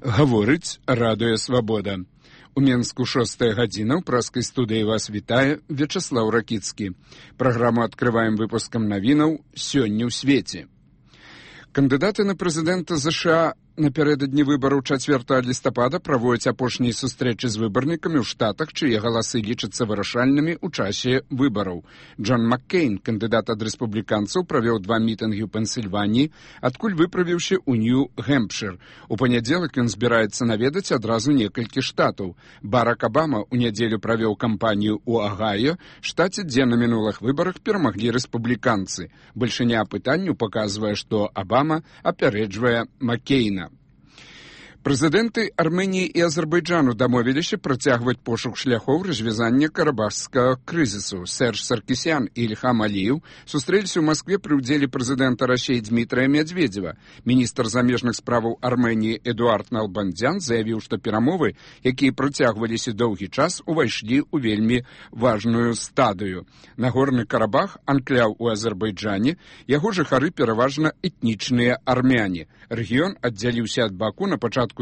Гаворыць Радыё Свабода. У Менску 6 гадзіна, ў праскай студыі вас вітае Вячаслаў Ракіцкі. Праграму адкрываем выпускам навінаў «Сёння ў свеце». Кандыдаты на прэзідэнта ЗША напярэдадні выбараў 4 лістапада праводзяць апошнія сустрэчы з выбарнікамі ў штатах, чые галасы лічацца вырашальнымі ў часе выбараў. Джон Маккейн, кандыдат ад рэспубліканцаў, правёў 2 мітынгі ў Пенсільваніі, адкуль выправіўшы ў Нью-Гэмпшыр. У панядзелак ён збіраецца наведаць адразу некалькі штатаў. Барак Абама ў нядзелю правёў кампанію ў Агайо, штаце, дзе на мінулых выбарах перамаглі рэспубліканцы. Бальшыня апытанняў паказвае, што Абама апярэджвае Маккейна. Прэзідэнты Арменіі і Азербайджану дамовіліся працягваць пошук шляхоў развязання карабахскага крызісу. Серж Саркісян і Ільхам Аліеў сустрэліся ў Маскве пры ўдзеле прэзідэнта Расіі Дмітрыя Медведзева. Міністр замежных справаў Арменіі Эдуард Налбандзян заявіў, што перамовы, якія працягваліся доўгі час, увайшлі ў вельмі важную стадыю. Нагорны Карабах анкляў у Азербайджане, яго жыхары пераважна этнічныя армяне. Рэгіён аддзяліўся ад Баку на пачатку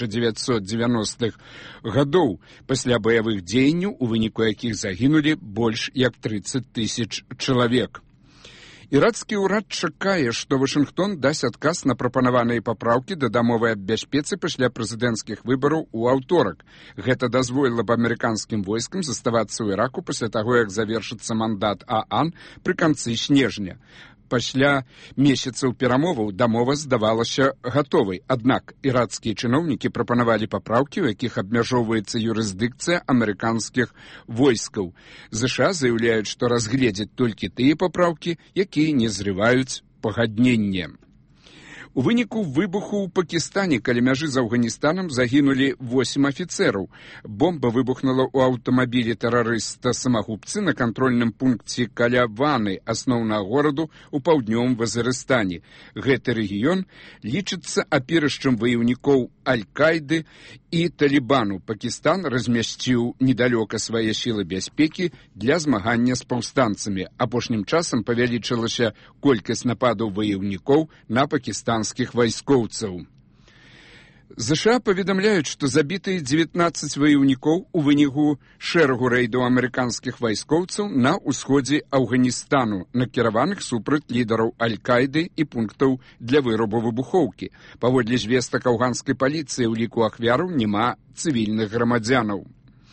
1990-х гадоў, пасля баявых дзеянняў, у выніку якіх загінулі больш як 30 000 чалавек. Ірацкі ўрад чакае, што Вашынгтон дасць адказ на прапанаваныя папраўкі да дамовы аб бяспецы пасля прэзідэнцкіх выбараў у аўторак. Гэта дазволіла б амерыканскім войскам заставацца ў Іраку пасля таго, як завершыцца мандат ААН пры канцы снежня. Пасля месяцаў перамоваў дамова здавалася гатовай. Аднак ірацкія чыноўнікі прапанавалі папраўкі, у якіх абмяжоўваецца юрысдыкцыя амерыканскіх войскаў. ЗША заяўляюць, што разгледзяць толькі тыя папраўкі, якія не зрываюць пагадненне. У выніку выбуху ў Пакістане каля мяжы з Афганістанам загінулі 8 афіцэраў. Бомба выбухнула ў аўтамабілі тэрарыста-самагубцы на кантрольным пункце каля Ваны, асноўнага гораду ў паўднёвым Вазырыстане. Гэты рэгіён лічыцца апірышчам ваяўнікоў Аль-Кайды і Талібану. Пакістан размясціў недалёка свае сілы бяспекі для змагання з паўстанцамі. Апошнім часам павялічылася колькасць нападаў ваяўнікоў на пакістанскіх вайскоўцаў. ЗША паведамляюць, што забітыя 19 ваяўнікоў у выніку шэрагу рэйдаў амерыканскіх вайскоўцаў на ўсходзе Афганістану, накіраваных супраць лідараў Аль-Кайды і пунктаў для вырабу выбухоўкі. Паводле звестак афганскай паліцыі, у ліку ахвяраў няма цывільных грамадзянаў.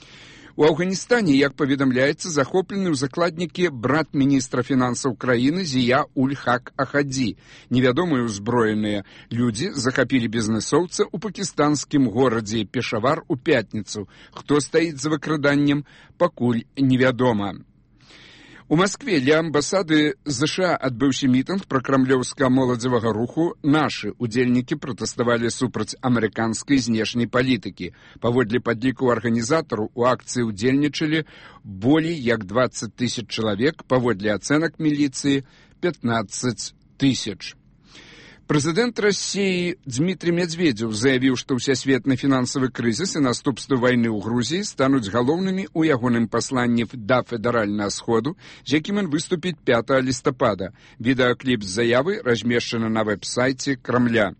У Афганістане, як паведамляецца, захоплены ў закладнікі брат міністра фінансаў краіны Зія Уль-Хак Ахадзі. Невядомыя ўзброеныя людзі захапілі бізнэсоўца ў пакістанскім горадзе Пешавар у пятніцу. Хто стаіць за выкраданнем, пакуль невядома. У Маскве ля амбасады ЗША адбыўся мітынг пракрамлёўскага моладзевага руху «Нашы». Удзельнікі пратэставалі супраць амерыканскай знешняй палітыкі. Паводле падлікаў арганізатараў, у акцыі ўдзельнічалі болей як 20 000 чалавек, паводле ацэнак міліцыі 15 000. Прэзідэнт Расіі Дмітрый Медведзев заявіў, што ўсесветны фінансавы крызіс і наступствы вайны ў Грузіі стануць галоўнымі ў ягоным пасланні да федэральнага сходу, з якім ён выступіць 5 лістапада. Відэакліп з заявы размешчаны на вэб-сайце Крамля.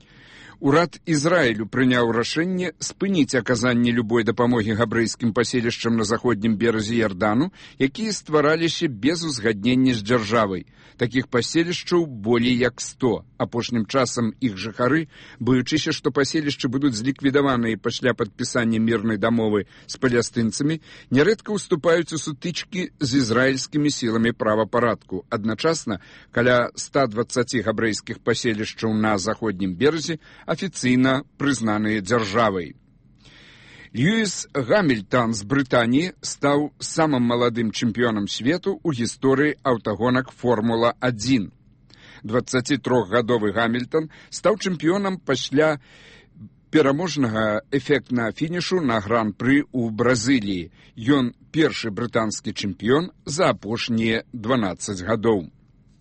Урад Ізраілю прыняў рашэнне спыніць аказанне любой дапамогі габрэйскім паселішчам на заходнім беразе Ярдану, якія ствараліся без узгаднення з дзяржавай. Такіх паселішчаў болей як 100. Апошнім часам іх жыхары, баючыся, што паселішчы будуць зліквідаваныя пасля падпісання мірнай дамовы з палестынцамі, нярэдка ўступаюць у сутычкі з ізраільскімі сіламі правапарадку. Адначасна, каля 120 габрэйскіх паселішчаў на заходнім беразе афіцыйна прызнаныя дзяржавай. Льюіс Гамільтан з Брытаніі стаў самым маладым чэмпіёнам свету ў гісторыі аўтагонак Формула-1. 23-гадовы Гамільтан стаў чэмпіёнам пасля пераможнага эфектнага фінішу на гран-пры ў Бразыліі. Ён першы брытанскі чэмпіён за апошнія 12 гадоў.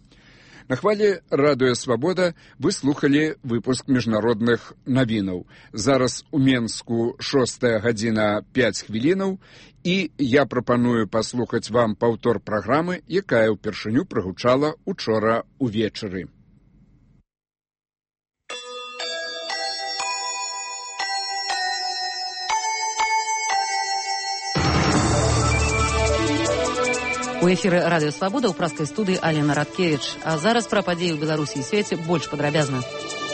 На хвале Радыё Свабода вы слухали выпуск міжнародных навінаў. Зараз у Менску 6 гадзіна 5 хвілінаў, і я прапаную паслухаць вам паўтор праграмы, якая ўпершыню прагучала учора ўвечары. У эфіры радыё Свабода ў праскай студыі Алена Радкевіч. А зараз пра падзеі ў Беларусі і свеце больш падрабязна.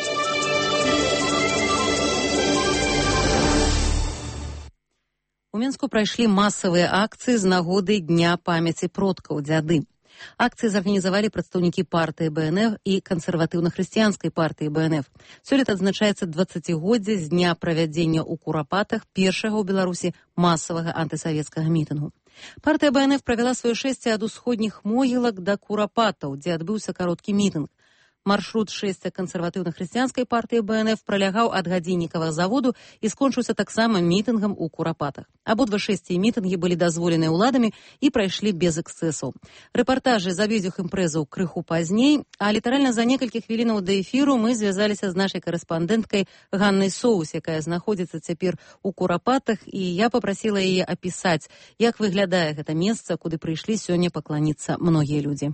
У Мінску прайшлі масавыя акцыі з нагоды Дня памяці продкаў дзяды. Акцыі зарганізавалі прадстаўнікі партыі БНФ і кансерватыўна-хрысціянскай партыі БНФ. Сёлета адзначаецца 20годдзе з дня правядзення ў Курапатах першага ў Беларусі масавага антысавецкага мітынгу. Партыя БНФ правяла сваё шэсце ад усходніх могілак да Курапатаў, дзе адбыўся кароткі мітынг. Маршрут шэсця кансерватыўна-хрысціянскай партыі БНФ пролягаў ад гадзіннікавага заводу і скончыўся таксама мітынгам у Курапатах. Абодва шэсці і мітынгі былі дазволеныя ўладамі і прайшлі без эксцэсаў. Рэпартажы з абедзвюх імпрэзаў крыху пазней, а літаральна за некалькі хвілінаў да эфіру мы звязаліся з нашай карэспандэнткай Ганнай Соус, якая знаходзіцца цяпер у Курапатах, і я папрасіла яе апісаць, як выглядае гэта месца, куды прыйшлі сёння пакланіцца многія людзі.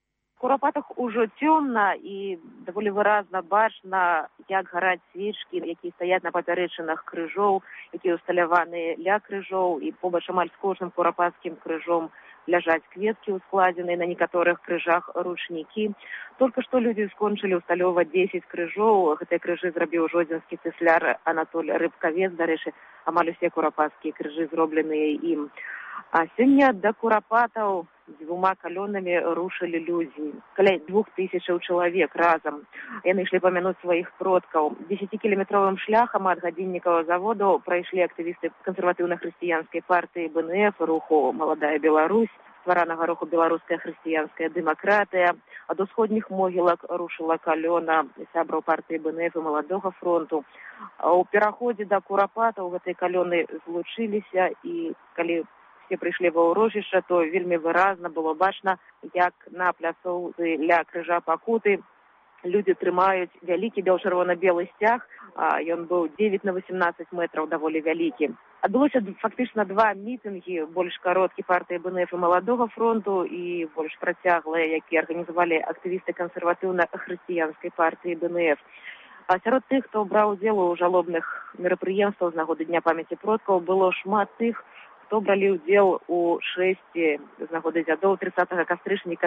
У Курапатах ужо цёмна і даволі выразна бачна, як гараць свечкі, якія стаяць на папярэчынах крыжоў, якія ўсталяваны ля крыжоў, і побач амаль з кожным курапатскім крыжом ляжаць кветкі, ускладзеныя на некаторых крыжах ручнікі. Толькі што людзі скончылі ўсталёўваць 10 крыжоў. Гэтыя крыжы зрабіў жодзінскі цэсляр Анатоль Рыбкавец. Дарэчы, амаль усе курапатскія крыжы зробленыя ім. А сёння да Курапатаў двума калёнамі рушылі людзі. Каля 2000 чалавек разам. Яны ішлі памянуць сваіх продкаў. 10-кіламетровым шляхам ад гадзіннікавага заводу прайшлі актывісты кансерватыўна-хрысціянскай партыі БНФ, руху «Маладая Беларусь», стваранага руху «Беларуская хрысціянская дэмакратыя». Ад усходніх могілак рушыла калёна сябраў партыі БНФ і Маладога фронту. У пераходзе да Курапатаў гэтай калёны злучыліся, і калі все прыйшлі ва ўрочышча, то вельмі выразна было бачна, як на пляцоўцы ля крыжа Пакуты людзі трымаюць вялікі бел-чырвона-белы сцяг. Ён быў 9 на 18 метраў, даволі вялікі. Адбылося фактычна два мітынгі, больш кароткі партыі БНФ і Маладога фронту і больш працяглыя, якія арганізавалі актывісты кансерватыўна-хрысціянскай партыі БНФ. А сярод тых, хто браў удзел у жалобных мерапрыемствах з нагоды Дня памяці продкаў, было шмат тых, хто бралі ўдзел у шэсці з нагоды дзядоў 30 кастрычніка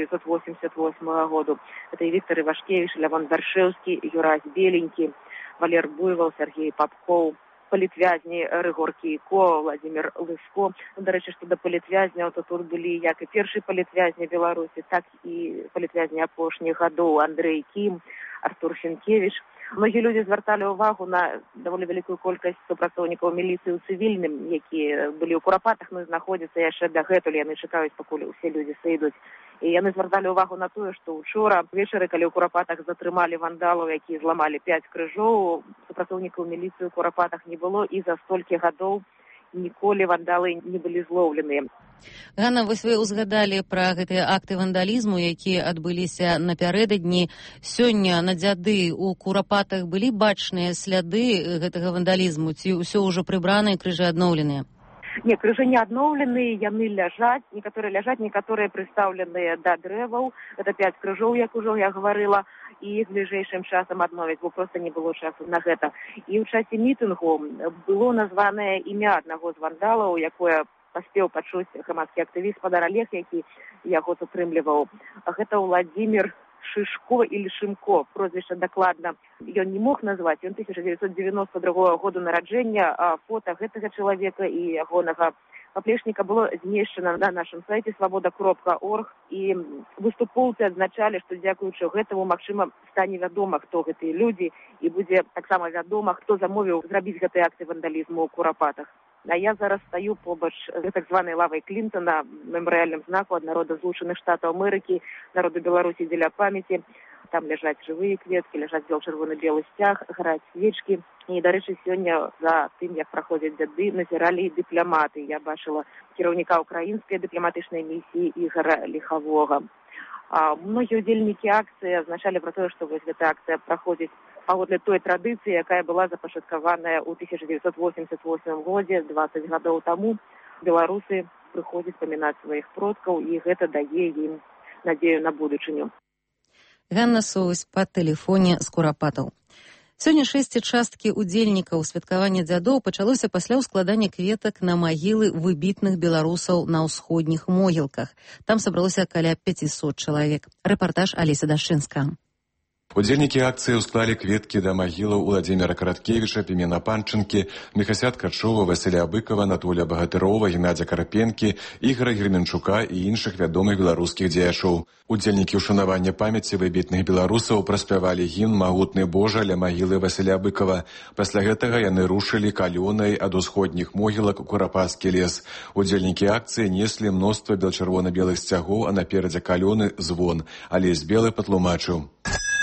1988 году. Это і Віктор Івашкевіч, Лявон Варшэўскі, Юрась Беленькі, Валер Буйвол, Сергей Попков, палітвязні Рыгор Кейко, Владимир Лыско. Дарэчы, што да палітвязняў, то тут былі як і першы палітвязні Беларусі, так і палітвязні апошніх гадоў Андрэй Кім, Артур Сенкевіч. Многія людзі звярталі ўвагу на даволі вялікую колькасць супрацоўнікаў міліцыі ў цывільным, якія былі ў Курапатах, но знаходзяцца яшчэ дагэтуль, яны чакаюць, пакуль усе людзі сыйдуць. І яны звярталі ўвагу на тое, што ўчора вечары, калі ў Курапатах затрымалі вандалаў, якія зламалі 5 крыжоў, супрацоўнікаў міліцыі ў Курапатах не было, і за столькі гадоў ніколі вандалы не былі злоўленыя. Ганна, вось вы узгадалі пра гэтыя акты вандалізму, якія адбыліся напярэдадні. Сёння на дзяды ў Курапатах былі бачныя сляды гэтага вандалізму, ці ўсё ўжо прыбрана і крыжы адноўленыя? Не, крыжы не адноўленыя, яны ляжаць, некаторыя прыстаўленыя да дрэваў. Это 5 крыжоў, як ужо я гаварыла, і іх бліжэйшым часам адновяць, бо проста не было часу на гэта. І ў часе мітынгу было названае імя аднаго з вандалаў, якое паспеў пачуць грамадскі актывіст Спадар Олег, які яго сутрымліваў. Гэта Владимир Шишко или Шимко, прозвішча дакладна ён не мог назваць. Ён 1992 году нараджэння, а фота гэтага чалавека і ягонага паплечніка было змешчана на нашым сайце svoboda.org, і выступоўцы адзначалі, што дзякуючы гэтаму, магчыма, стане вядома, хто гэтыя людзі, і будзе таксама вядома, хто замовіў зрабіць гэтыя акты вандалізму ў Курапатах. А я зараз стаю побач з так званай лавай Клінтона, мемарыяльным знаку ад народа Злучаных Штатаў Амерыкі, народу Беларусі дзеля памяці. Там ляжаць жывыя кветкі, ляжаць бел-чырвона-белы сцяг, гараць свечкі. І, дарэчы, сёння за тым, як праходзяць дзяды, назіралі і дыпламаты. Я бачыла кіраўніка украінскай дыпламатычнай місіі Ігара Ліхавога. Многія ўдзельнікі акцыі азначалі пра тое, што вось гэта акцыя праходзіць паводле той традыцыі, якая была запачаткаваная ў 1988 годзе, 20 гадоў таму. Беларусы прыходзяць памінаць сваіх продкаў, і гэта дае ім надзею на будучыню. Ганна Соус па тэлефоне з Курапатаў. Сёння 6 часткі удзельнікаў святкавання дзядоў пачалося пасля ўскладання кветак на магілы выбітных беларусаў на ўсходніх могілках. Там сабралося каля 500 чалавек. Рэпартаж Алеся Дашчынская. Удзельнікі акцыі ўсклалі кветкі да магілаў Уладзіміра Караткевіча, Пімена Панчынкі, Міхася Ткачова, Васіля Быкова, Анатолія Багатырова, Геннадзя Карапенкі, Ігора Гременчука і іншых вядомых беларускіх дзеячоў. Удзельнікі ўшанавання памяці выбітных беларусаў праспявалі гімн «Магутны Божа» ля магілы Васіля Быкова. Пасля гэтага яны рушылі калёнай ад усходніх могілак у Курапаскі лес. Удзельнікі акцыі неслі мноства бел-чырвона-белых сцягоў, а наперадзе калёны звон. Алесь Белы патлумачыў.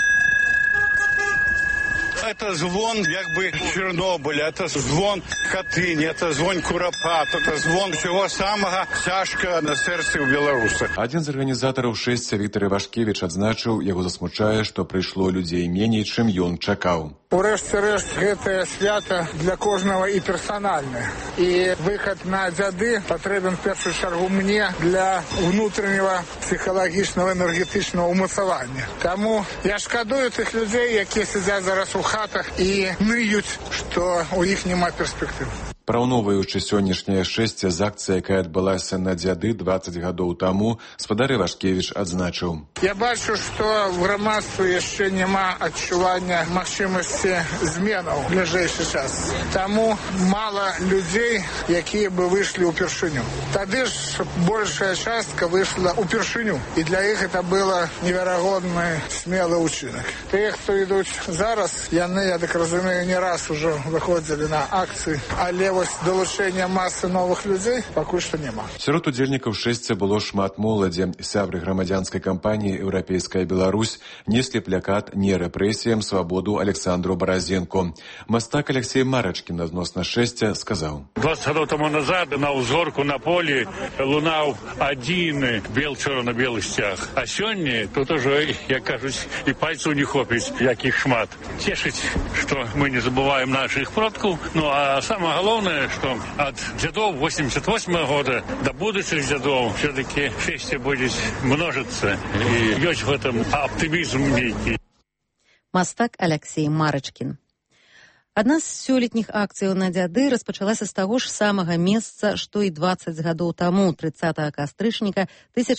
Это звон Чернобыля, это звон Катыни, это звон Курапат, это звон всего самого цяжкага на сэрцы ў беларусах. Адзін з арганізатараў шэсця Віктор Івашкевіч адзначыў, яго засмучае, што прыйшло людзей меней, чым ён чакаў. Урэшце-рэшт, гэтае свята для кожнага і персанальнае. І выхад на дзяды патрэбен в першую чаргу мне для внутреннего псіхалагічнага энергетычнага ўмацавання. Таму я шкадую тых людзей, якія сядзяць зараз у хатах і ныюць, што у іх няма перспектыв. Параўноўваючы сённяшняе шэсце з акцыяй, якая адбылася на дзяды 20 гадоў таму, спадар Івашкевіч адзначыў. Я бачу, што в грамадстве яшчэ няма адчування магчымасці зменаў в бліжэйшы час. Таму мала людзей, якія бы выйшлі ўпершыню. Тады ж большая частка выйшла ўпершыню. І для іх это было неверагодны смелы ўчынак. Тыя, хто ідуць зараз, яны, я так разумею, не раз ужо выходзілі на акцыі, але долучэння масы новых людзей пакуль што няма. Сярод удзельнікаў шэсця было шмат моладзі. Сябры грамадзянскай кампаніі «Еўрапейская Беларусь» неслі плакат «Не рэпрэсіям, свабоду» Александру Баразенко. Мастак Алексей Марачкін адносна шэсця сказаў. 20 гадоў таму назад на ўзгорку на полі лунаў адзіны бел-чырвона-белы сцяг. А сёння тут ужо, як кажуць, і пальцаў не хопіць, як іх шмат. Цешыць, што мы не забываем нашых продкаў. Ну а самае галоўнае, что от дзядоў 88 года до будущих дзядоў все-таки шэсце будет множиться. И есть в этом оптимизм некий. Мастак Алексей Марачкін. Адна з сёлетніх акцыяў на дзяды распачалася з таго ж самага месца, што і 20 гадоў таму, 30 кастрычніка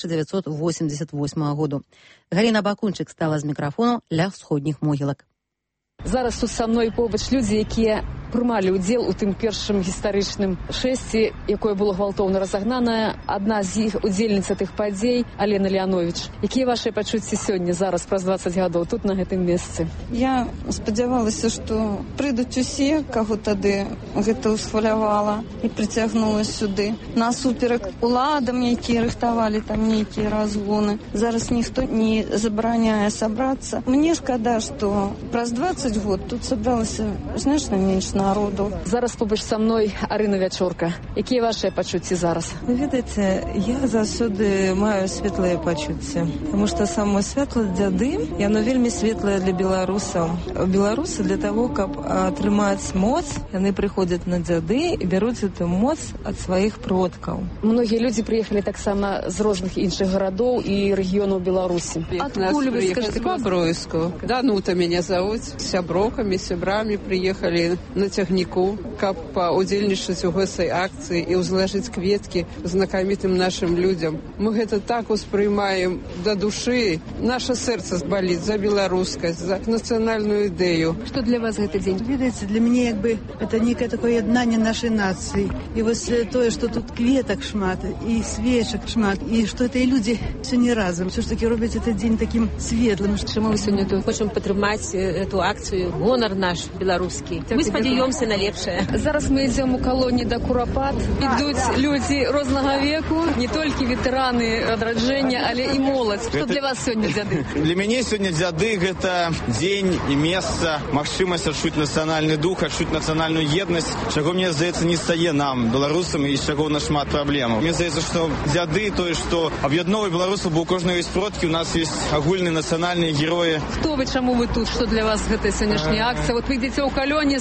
1988 году. Галіна Бакунчык стала з мікрафону ля ўсходніх могілак. Зараз тут са мной побач людзі, якія прымалі ўдзел у тым першым гістарычным шэсці, якое было гвалтоўна разагнанае. Адна з іх удзельніца тых падзей, Алена Леанович. Якія вашыя пачуцці сёння, зараз, праз 20 гадоў, тут на гэтым месцы? Я спадзявалася, што прыйдуць усе, каго тады гэта ўсхвалявала і прыцягнула сюды. Насуперак уладам, якія рыхтавалі там нейкія разгоны. Зараз ніхто не забараняе сабрацца. Мне шкада, што праз 20 год тут сабралася значна менш народу. Зараз побач са мной Арына Вячорка. Якія вашыя пачуцці зараз? Вы ведаеце, я заўсёды маю светлыя пачуцці, таму што само святла дзяды, яно вельмі светлае для беларусаў. Беларусы для таго, каб атрымаць моц, яны прыходзяць на дзяды і бяруць эту моц ад сваіх продкаў. Многія людзі прыехалі таксама з розных іншых гарадоў і рэгіёнаў Беларусі. Адкуль вы, скажите, Бобруйску? Данута меня зовут. Сяброкамі, сябрамі прыехалі на цягніку, каб паўдзельнічаць у гэтай акцыі і ўзлажыць кветкі знакамітым нашым людзям. Мы гэта так успрымаем да душы. Наша сэрца баліць за беларускасць, за нацыянальную ідэю. Што для вас гэты дзень? Ведаеце, для мяне это некае такое яднанне нашай нацыі. І вось тое, што тут кветак шмат, і свечак шмат, і што гэтыя людзі сёння разам. Все ж таки робяць этот дзень таким светлым. Чаму вы сёння тут? Хочам падтрымаць эту акцыю, гонар наш беларускі. Мы спадзяёмся на лепшае. Зараз мы ідзем у калоні да Курапат. Ідуць людзі рознага веку, не толькі ветэраны адраджэння, але і моладзь. Што для вас сёння дзяды? Для мяне сёння дзяды гэта дзень і месца, магчымасць адчуць нацыянальны дух, адчуць нацыянальную еднасць, чаго, мне здаецца, не стае нам, беларусам, і з чаго ў нас шмат праблемаў. Мне здаецца, што дзяды, тое, што аб'ядноўвае беларусаў, бо у кожнага ёсць продкі, у нас ёсць агульныя нацыянальныя героі. Хто вы, чаму вы тут? Што для вас гэта сённяшняя акцыя? Вот вы ідзеце ў калоне з плакатом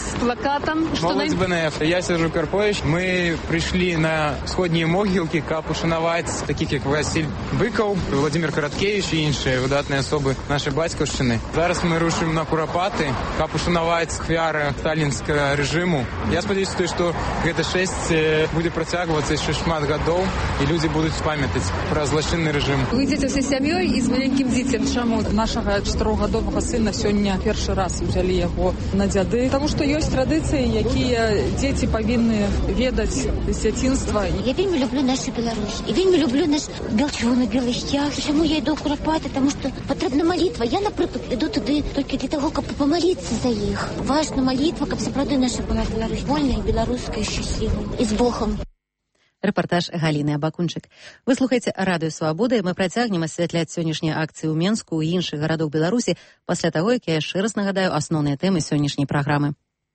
святам. Молодь БНФ. Я Сержу Карпович. Ми прийшли на сходні могилки, каб ушанувати таких, як Василь Биков, Володимир Короткевич і інші видатні особи нашої батьківщини. Зараз ми рушимо на Куропати, каб ушанувати ахвяри сталінського режиму. Я сподіваюся, що це шесть буде протягуватися ще шмат років, і люди будуть пам'ятати про злочинний режим. Ви йдете всією сім'єю і з маленьким дітям? Чому нашого 4-годового сина сьогодні перший раз взяли його на дяди? Тому що є традиції, які діти повинні відати з дитинства. Я вельми люблю нашу Білорусь. І вельми люблю наш Белчугун, Білий Стяг. Чому я йду в Куропати? Тому що потрібна молитва. Я, наприклад, йду туди тільки для того, щоб помолитися за їх. Важна молитва, щоб справді наша була Білорусь вольна і білоруська, і щаслива. І з Богом. Рэпартаж Галіны Абакунчык. Вы слухаеце Радыё Свабода, і мы працягнем асвятляць сённяшнія акцыі ў Менску і іншых гарадоў Беларусі пасля таго, як я яшчэ раз нагадаю асноўныя тэмы сённяшняй праграмы.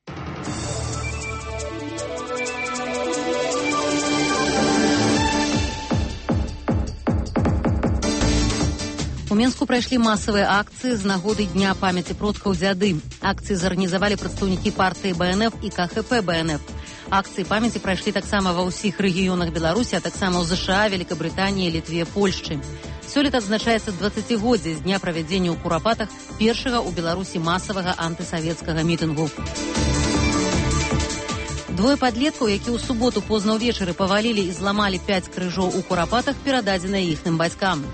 У Менску прайшлі масавыя акцыі з нагоды Дня памяці продкаў дзяды. Акцыі зарганізавалі прадстаўнікі партыі БНФ і КХП БНФ. Акцыі памяці прайшлі таксама ва ўсіх рэгіёнах Беларусі, а таксама ў ЗША, Великабрытаніі, Літве, Польшчы. Сёлета адзначаецца 20-годдзе з дня правядзення ў Курапатах першага ў Беларусі масавага антысавецкага мітынгу. Двое падлеткаў, які ў суботу позна ўвечары павалілі і зламалі 5 крыжоў у Курапатах, перададзены іхным бацькам.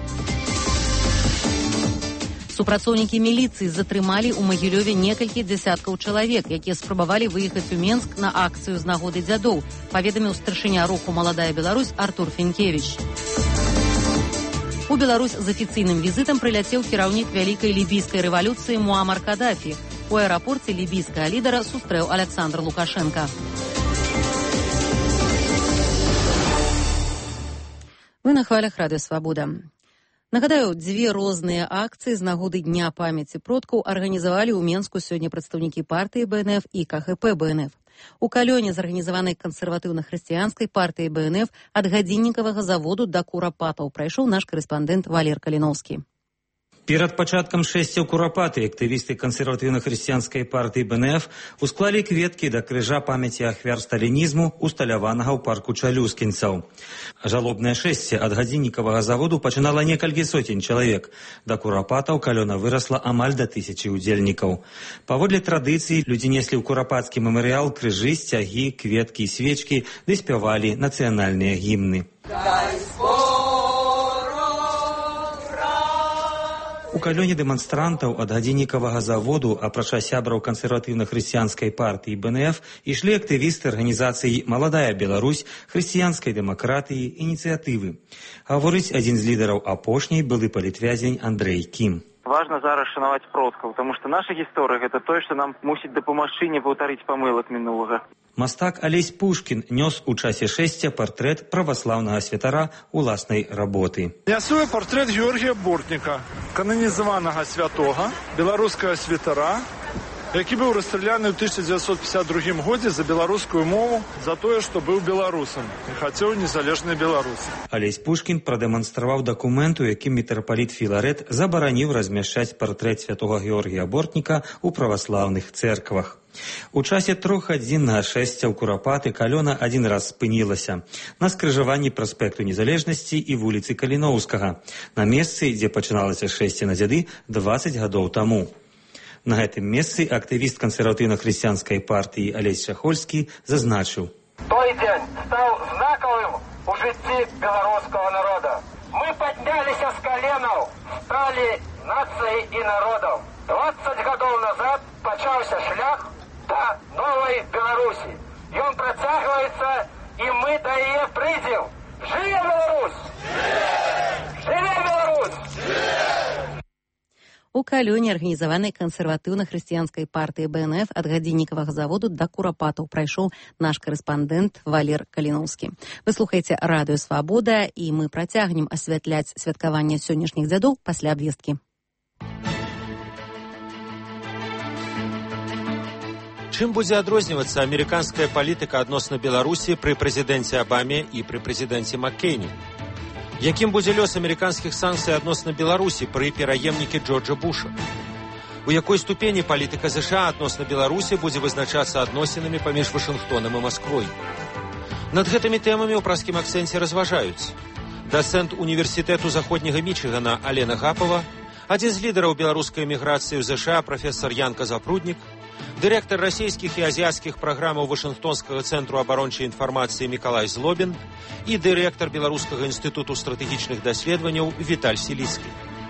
Супрацоўнікі міліцыі затрымалі ў Магілёве некалькі дзясяткаў чалавек, якія спрабавалі выехаць у Менск на акцыю з нагоды дзядоў, паведаміў старшыня руху «Маладая Беларусь» Артур Фенкевіч. У Беларусь з афіцыйным візітам прыляцеў кіраўнік вялікай лібійскай рэвалюцыі Муамар Кадафі. У аэрапорце лібійскага лідара сустрэў Александр Лукашенко. Вы на хвалях Радыё Свабода. Нагадаю, дзве розныя акцыі з нагоды Дня памяці продкаў арганізавалі ў Менску сёння прадстаўнікі партыі БНФ і КХП БНФ. У Калёне зарганізаванай кансерватыўна-хрысціянскай партыі БНФ ад гадзіннікавага заводу да Курапатаў прайшоў наш карэспандэнт Валер Каліноўскі. Перад пачаткам шэсця ў Курапаты актывісты кансерватыўна-хрысціянскай партыі БНФ усклалі кветкі да крыжа памяці ахвяр сталінізму, усталяванага ў парку чалюскінцаў. Жалобнае шэсце ад гадзіннікавага заводу пачынала некалькі сотень чалавек. Да Курапатаў Калёна вырасла амаль да 1000 удзельнікаў. Паводле традыцыі людзі неслі ў курапацкі мемарыял крыжы, сцягі, кветкі і свечкі, ды спявалі нацыянальныя гімны. У Калёне дэманстрантаў ад гадзіннікавага заводу, апрача сябраў кансерватыўна-хрысціянскай партыі БНФ, ішлі актывісты арганізацыі «Маладая Беларусь», хрысціянскай дэмакратыі, ініцыятывы. Гаворыць адзін з лідараў апошняй былы палітвязень Андрэй Кім. Важна зараз шанаваць продкаў, тому што наша гісторыя – гэта тое, што нам мусіць дапамагчы не паўтарыць памылак мінулага. Мастак Алесь Пушкін нёс у часе шэсця партрэт праваслаўнага святара уласнай работы. Нясуе партрэт Георгія Бортніка, кананізаванага святога, беларускага святара, які быў расстраляны ў 1952 годзе за беларускую мову, за тое, што быў беларусам і хацеў незалежнай Беларусі. Алесь Пушкін прадэманстраваў дакумент, у якім мітрапаліт Філарэт забараніў размяшчаць партрэт святога Георгія Бортніка ў праваслаўных цэрквах. У часе 3-гадзіннага шэсця ў Курапаты Калёна адзін раз спынілася на скрыжаванні праспекту Незалежнасці і вуліцы Каліноўскага, на месцы, дзе пачыналася шэсце на дзяды 20 гадоў таму. На гэтым месцы актывіст кансерватыўна-хрысціянскай партыі Алесь Шахольскі зазначыў. Той дзень стаў знакавым у жыцці беларускага народа. Мы падняліся з каленаў, сталі нацыяй і народам. 20 гадоў назад пачаўся шлях да новай Беларусі. Ён працягваецца, і мы да яе прыйдзем. Жыве Беларусь! Жыве Беларусь! У Калёне арганізаванай кансерватыўна-хрысціянскай партыі БНФ ад гадзіннікавага заводу да Курапатаў прайшоў наш карэспандэнт Валер Каліноўскі. Вы слухаеце Радыё Свабода, і мы працягнем асвятляць святкаванне сённяшніх дзядоў пасля абвесткі. Чым будзе адрознівацца амерыканская палітыка адносна Беларусі пры прэзідэнце Абаме і пры прэзідэнце Маккейні? Якім будзе лёс амерыканскіх санкцый адносна Беларусі пры пераемнікі Джорджа Буша? У якой ступені палітыка ЗША адносна Беларусі будзе вызначацца адносінамі паміж Вашынгтонам і Масквой. Над гэтымі тэмамі ў праскім акцэнце разважаюць дацэнт універсітэту заходняга Мічыгана Алена Гапова, адзін з лідараў беларускай эміграцыі ў ЗША прафесар Янка Запруднік, дырэктар расійскіх і азіяцкіх праграмаў Вашынгтонскага цэнтру абарончай інфармацыі Мікалай Злобін і дырэктар Беларускага інстытуту стратэгічных даследаванняў Віталь Сіліцкі.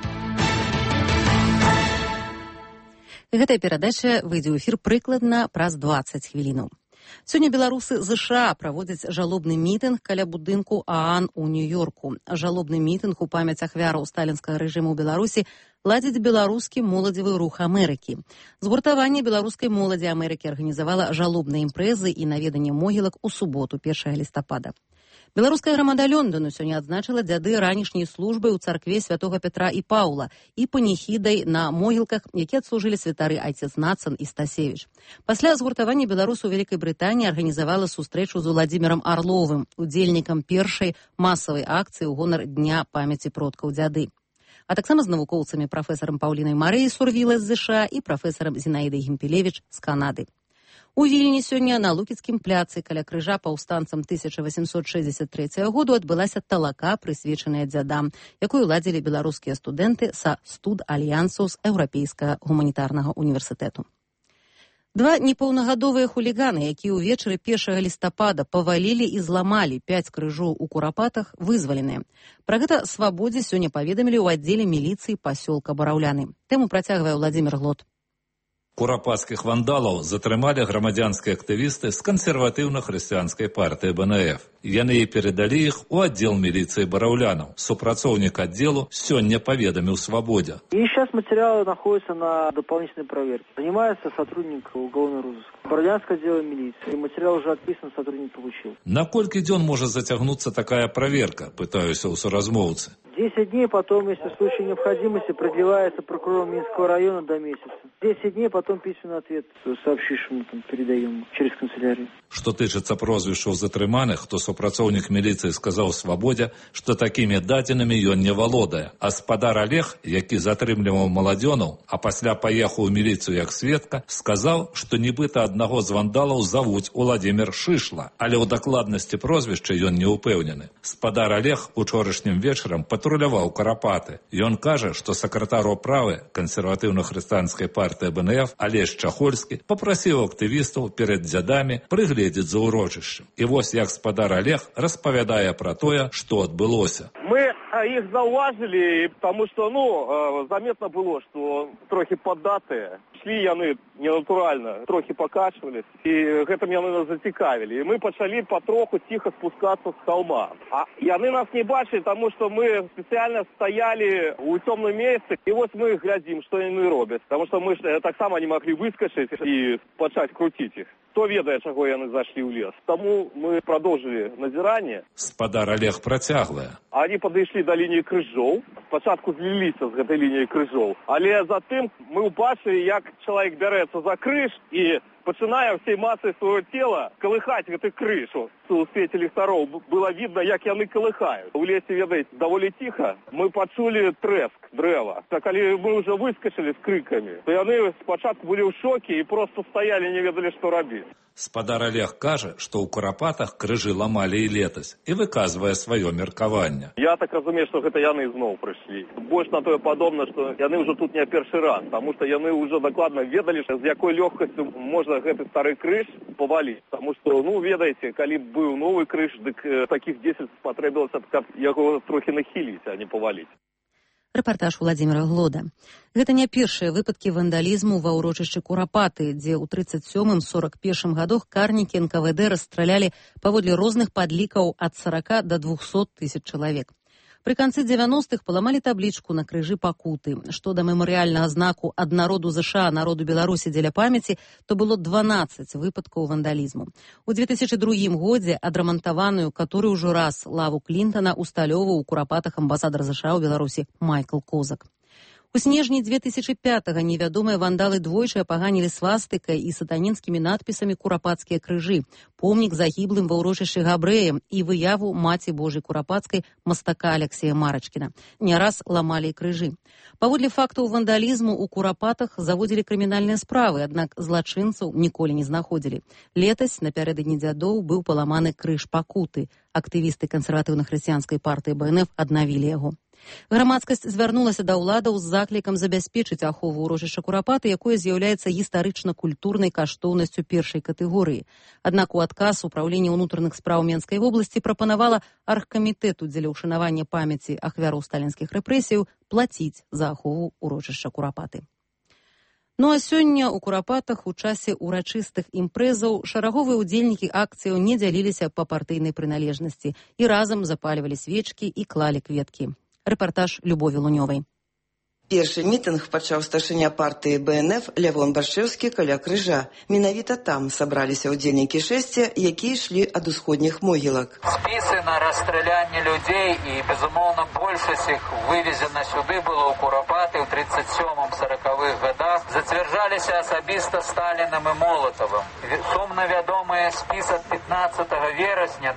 Гэтая перадача выйдзе ў эфір прыкладна праз 20 хвілінаў. Сёння беларусы ЗША праводзяць жалобны мітынг каля будынку ААН у Нью-Йорку. Жалобны мітынг у памяць ахвяраў сталінскага рэжыму ў Беларусі ладзіць беларускі моладзевы рух Амерыкі. Згуртаванне беларускай моладзі Амерыкі арганізавала жалобныя імпрэзы і наведанне могілак у суботу, 1 лістапада. Беларуская грамада Лондону сёння адзначыла дзяды ранішняй службы ў царкве святога Петра і Паўла і паніхідай на могілках, які адслужылі святары айцец Нацан і Стасевіч. Пасля згуртавання беларусаў Вялікай Брытаніі арганізавала сустрэчу з Уладзімірам Арловым, удзельнікам першай масавай акцыі ў гонар Дня памяці продкаў дзяды. А таксама з навукоўцамі прафесарам Паўлінай Марыяй Сурвіла з ЗША і прафесарам Зінаідай Гімпелевіч з Канады. У Вільні сёння на Лукіцкім пляцы каля крыжа паўстанцам 1863 году адбылася талака, прысвечаная дзядам, якую ладзілі беларускія студэнты са студ-альянсу з Еўрапейскага гуманітарнага універсітэту. Два непаўнагадовыя хуліганы, якія ўвечары 1 лістапада павалілі і зламалі 5 крыжоў у Курапатах, вызваленыя. Пра гэта Свабодзе сёння паведамілі ў аддзеле міліцыі пасёлка Бараўляны. Тэму працягвае Владзімір Глот. Курапатскіх вандалаў затрымалі грамадзянскія актывісты з кансерватыўна-хрысціянскай партыі БНФ. Яны перадалі іх у аддзел міліцыі Бараўлянаў. Супрацоўнік аддзелу сёння паведаміў Свободе. И сейчас материалы находятся на дополнительной проверке. Занимается сотрудник уголовного розыска. Бараўлянское отдел милиции. И материал уже отписан, сотрудник получил. На колькі дзён можа зацягнуцца такая проверка, пытаюся ў суразмоўцы. 10 дней, потом, если в случае необходимости, продлевается прокурором Минского района до месяца. 10 дней, потом письменный ответ сообщившему, передаем через канцелярию. Што тычыцца прозвішчаў затрыманых, то супрацоўнік міліцыі сказаў Свабодзе, што такімі дадзенымі ён не валодае. А спадар Олег, які затрымліваў маладзёнаў, а пасля паехаў у міліцыю як сведка, сказаў, што нібыта аднаго з вандалаў завуць Уладзімір Шышла, але ў дакладнасці прозвішча ён не ўпэўнены. Спадар Олег учорашнім вечарам патруляваў Карапаты. Ён кажа, што сакратар управы кансерватыўна-хрысціянскай партыі БНФ Алесь Чахольскі папрасіў актывістаў перад дзядамі прыгледзець за ўрочышчам. І вось як спадар Олег распавядае пра тое, што адбылося. Мы их заўважылі, потому что, заметно было, что трохи поддатые. Шли яны ненатуральна, трохи покачивались, и гэтым яны нас зацікавілі. И мы пачалі потроху тихо спускаться с холма. А яны нас не бачили, потому что мы специально стояли у темном месте, и вот мы глядим, что яны робят. Потому что мы так само не могли выскочить и пачать крутить их. Кто ведае, чаго яны зашли ў лес. Тому мы продолжили назирание. Спадар Олег працяглая. Они подошли до линии крыжоў. Спачатку зліліся з гэтай лініі крыжоў. Але затым мы убачылі, як чалавек бярэцца за крыж і пачынае всей массой свайго цела калыхаць гэты крыж. У свеце ліхтароў было видно, як яны калыхаюць. У лесе, ведаеце, даволі ціха. Мы пачулі трэск дрэва. А калі мы уже выскочили з крыкамі, то яны спачатку былі ў шоке і просто стаялі, не ведалі, што рабіць. Спадар Олег кажа, што ў Курапатах крыжы ламалі і летась, і выказвае сваё меркаванне. Я так разумею, што гэта яны зноў прыйшлі. Больш на тое падобна, што яны ўжо тут не першы раз, таму што яны ўжо дакладна ведалі, з якой лёгкасцю можна гэты стары крыж паваліць. Таму што, ведаеце, калі быў новы крыж, дык такіх 10 спатрэбілася, каб яго трохі нахіліць, а не паваліць. Рэпартаж Владзіміра Глода. Гэта не першыя выпадкі вандалізму ва ўрочышчы Курапаты, дзе ў 37-41 гадах карнікі НКВД расстралялі паводле розных падлікаў ад 40 до 200 тысяч чалавек. Пры канцы 90-х паламалі таблічку на крыжы пакуты. Што да мемарыяльнага знаку ад народу ЗША народу Беларусі дзеля памяці, то было 12 выпадкаў вандалізму. У 2002 годзе адрамантаваную каторы ўжо раз лаву Клінтана усталёваў у Курапатах амбасадар ЗША ў Беларусі Майкл Козак. У снежні 2005-го невядомыя вандалы двойчы апаганілі свастыкай і сатанінскімі надпісамі курапацкія крыжы, помнік загіблым ва ўрочышчы габрэям і выяву Маці Божай Курапацкай мастака Алексея Марачкіна. Не раз ламалі крыжы. Паводле фактаў вандалізму у Курапатах заводзілі крымінальныя справы, аднак злачынцаў ніколі не знаходзілі. Летась напярэдадні дзядоў быў паламаны крыж пакуты. Актывісты кансерватыўна-хрысціянскай партыі БНФ аднавілі яго. Грамадскасць звярнулася да ўладаў з заклікам забяспечыць ахову ўрочышча Курапаты, якое з'яўляецца гістарычна-культурнай каштоўнасцю першай катэгорыі. Аднак у адказ Упраўленне ўнутраных спраў Менскай вобласці прапанавала аргкамітэту дзеля ўшанавання памяці ахвяраў сталінскіх рэпрэсіяў плаціць за ахову ўрочышча Курапаты. Ну а сёння ў Курапатах у часе урачыстых імпрэзаў шараговыя ўдзельнікі акцыяў не дзяліліся па партыйнай прыналежнасці і разам запальвалі свечкі і клалі кветкі. Рэпартаж Любові Лунёвай. Першы мітынг пачаў старшыня партыі БНФ Лявон Баршэўскі каля крыжа. Менавіта там сабраліся ўдзельнікі шэсця, якія ішлі ад усходніх могілак. Спісы на расстралянне людзей і, безумоўна, большасць іх вывезена сюды было ў Курапаты ў 37-40-х годах, зацвярджаліся асабіста Сталінам і Молатавым. Сумна вядомыя спіс ад 15 верасня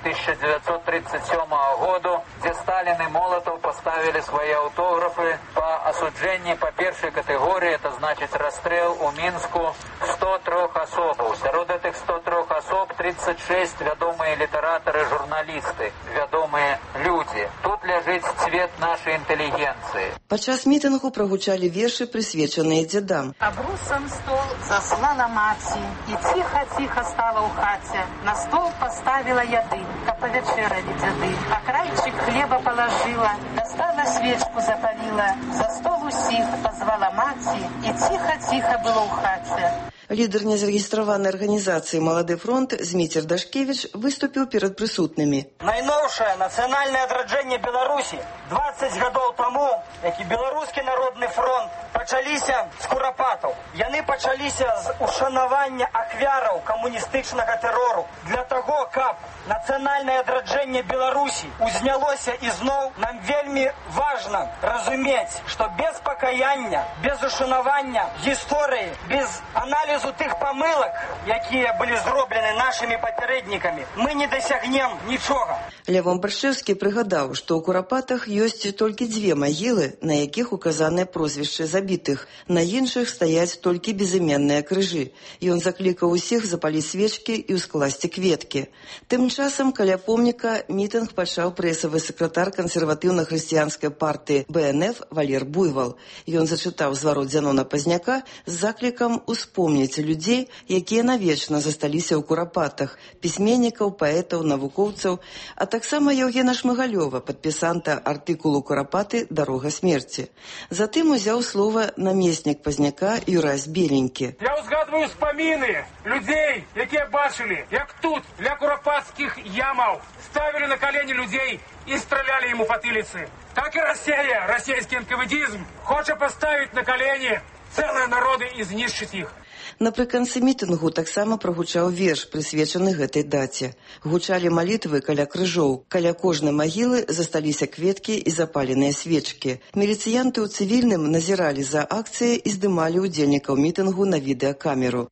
1937 году, дзе Сталін і Молатаў паставілі свае аўтографы па асуджэнні по першей категории, это значит расстрел у Минску 103 особов. Сярод этих 103 особ 36 вядомые литераторы, журналисты, вядомые люди. Тут ляжит цвет нашей интеллигенции. Падчас мітынгу прагучалі вершы, прысвечаныя дзядам. Абрусам стол заслала маці, і ціха-ціха стала ў хаце. На стол поставила яды, каб павячэралі дзяды. А крайчик хлеба положила, достала свечку запалила, за стол усіх позвала маці, і ціха-ціха было ў хаце. Лідар незарэгістраванай арганізацыі «Малады фронт» Зміцер Дашкевіч выступіў перад прысутнымі. Найноўшае нацыянальнае адраджэнне Беларусі 20 гадоў таму, як і Беларускі народны фронт, пачаліся з Курапатаў. Яны пачаліся з ушанавання ахвяраў камуністычнага тэрору. Для таго, каб нацыянальнае адраджэнне Беларусі узнялося ізноў, нам вельмі важна разумець, што без пакаяння, без ушанавання гісторыі, без аналізу тых памылак, якія былі зроблены нашымі папярэднікамі, мы не дасягнем нічога. Лявон Баршэўскі прыгадаў, што ў Курапатах ёсць толькі дзве магілы, на якіх указаныя прозвішчы забітых. На іншых стаяць толькі безыменныя крыжы. Ён заклікаў усіх запаліць свечкі і ўскласці кветкі. Тым часам каля помніка мітынг пачаў прэсавы сакратар кансерватыўна-хрысціянскай партыі БНФ Валер Буйвал. Ён зачытаў зварот Зянона Пазняка з заклікам успомніць людзей, якія навечна засталіся ў Курапатах, пісьменнікаў, паэтаў, навукоўцаў, а таксама Еўгена Шмыгалёва, падпісанта артыкулу «Курапаты. Дарога смерці». Затым узяў слова намеснік Пазняка Юрась Беленькі. Я узгадваю спаміны людзей, якія бачылі, як тут, ля курапатскіх ямаў, ставілі на калені людзей і стралялі ім у патыліцы. Так і Расія, расійскі энкавэдізм, хоча паставіць на калені цэлыя народы і знішчыць іх. Напрыканцы мітынгу таксама прагучаў верш, прысвечаны гэтай даце. Гучалі малітвы каля крыжоў. Каля кожнай магілы засталіся кветкі і запаленыя свечкі. Міліцыянты ў цывільным назіралі за акцыяй і здымалі ўдзельнікаў мітынгу на відэакамеру.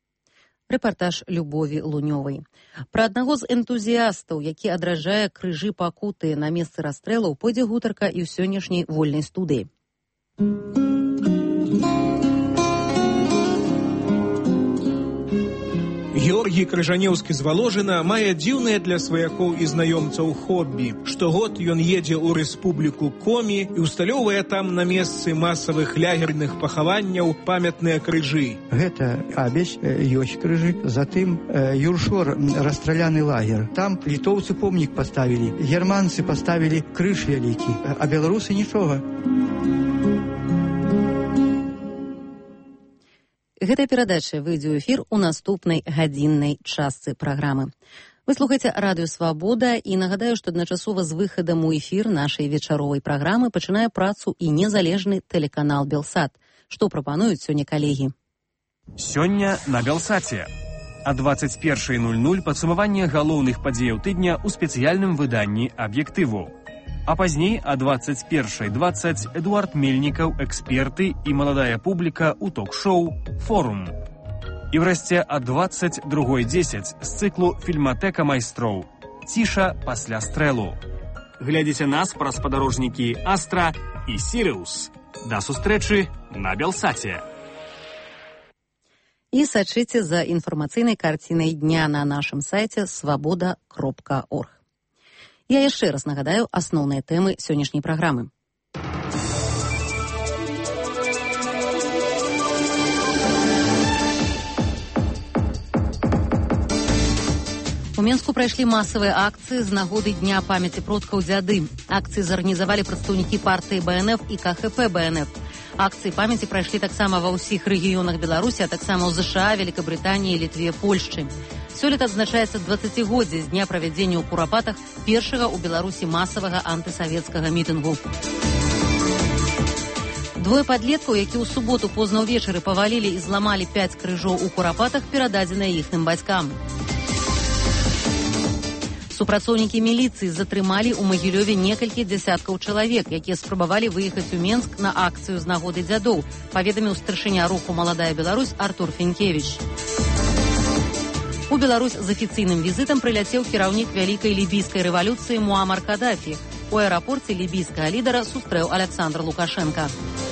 Рэпартаж Любові Лунёвай. Пра аднаго з энтузіястаў, які адраджае крыжы пакуты на месцы расстрэлаў, пойдзе гутарка і ў сённяшняй вольнай студыі. Георгій Крыжанеўскі з Воложына мае дзіўнае для сваякоў і знаёмцаў хоббі. Штогод ён едзе ў рэспубліку Комі і усталёўвае там на месцы масавых лягерных пахаванняў памятныя крыжы. Гэта Абесь, ёсць крыжы, затым Юршор, расстраляны лагер. Там літоўцы помнік паставілі, германцы паставілі крыж вялікі, а беларусы нічога. Гэтая перадача выйдзе ў эфір у наступнай гадзіннай частцы праграмы. Вы слухаеце радыё «Свабода» і нагадаю, што адначасова з выхадам у эфір нашай вечаровай праграмы пачынае працу і незалежны тэлеканал «Белсат». Што прапануюць сёння калегі? Сёння на «Белсаце». А 21:00 падсумаванне галоўных падзеяў тыдня ў спецыяльным выданні «Аб'ектыву». А пазней о 21:20 Эдуард Мельников, эксперты и молодая публика у ток-шоу «Форум». И врэшце о 22:10 з цыклу «Фільматэка майстроў» «Ціша пасля стрэлу». Глядзіце нас праз спадарожнікі «Астра» и «Сириус». До сустрэчы на Белсате. И сачыце за информационной картиной дня на нашем сайте svoboda.org. Я яшчэ раз нагадаю асноўныя тэмы сённяшняй праграмы. У Менску прайшлі масавыя акцыі з нагоды Дня памяці продкаў дзяды. Акцыі зарганізавалі прадстаўнікі партыі БНФ і КХП БНФ. Акцыі памяці прайшлі таксама ва ўсіх рэгіёнах Беларусі, а таксама ў ЗША, Великабрытаніі, Літве, Польшчы. Сёлета адзначаецца 20-годдзе з дня правядзення ў Курапатах першага ў Беларусі масавага антысавецкага мітынгу. Двое падлеткаў, які ў суботу позна ўвечары павалілі і зламалі 5 крыжоў у Курапатах, перададзеныя іхным бацькам. Супрацоўнікі міліцыі затрымалі ў Магілёве некалькі дзясяткаў чалавек, якія спрабавалі выехаць у Менск на акцыю з нагоды дзядоў, паведаміў старшыня руху «Маладая Беларусь» Артур Фенкевіч. У Беларусь з афіцыйным візітам прыляцеў кіраўнік вялікай лібійскай рэвалюцыі Муамар Кадафі. У аэрапорце лібійскага лідара сустрэў Александр Лукашенко.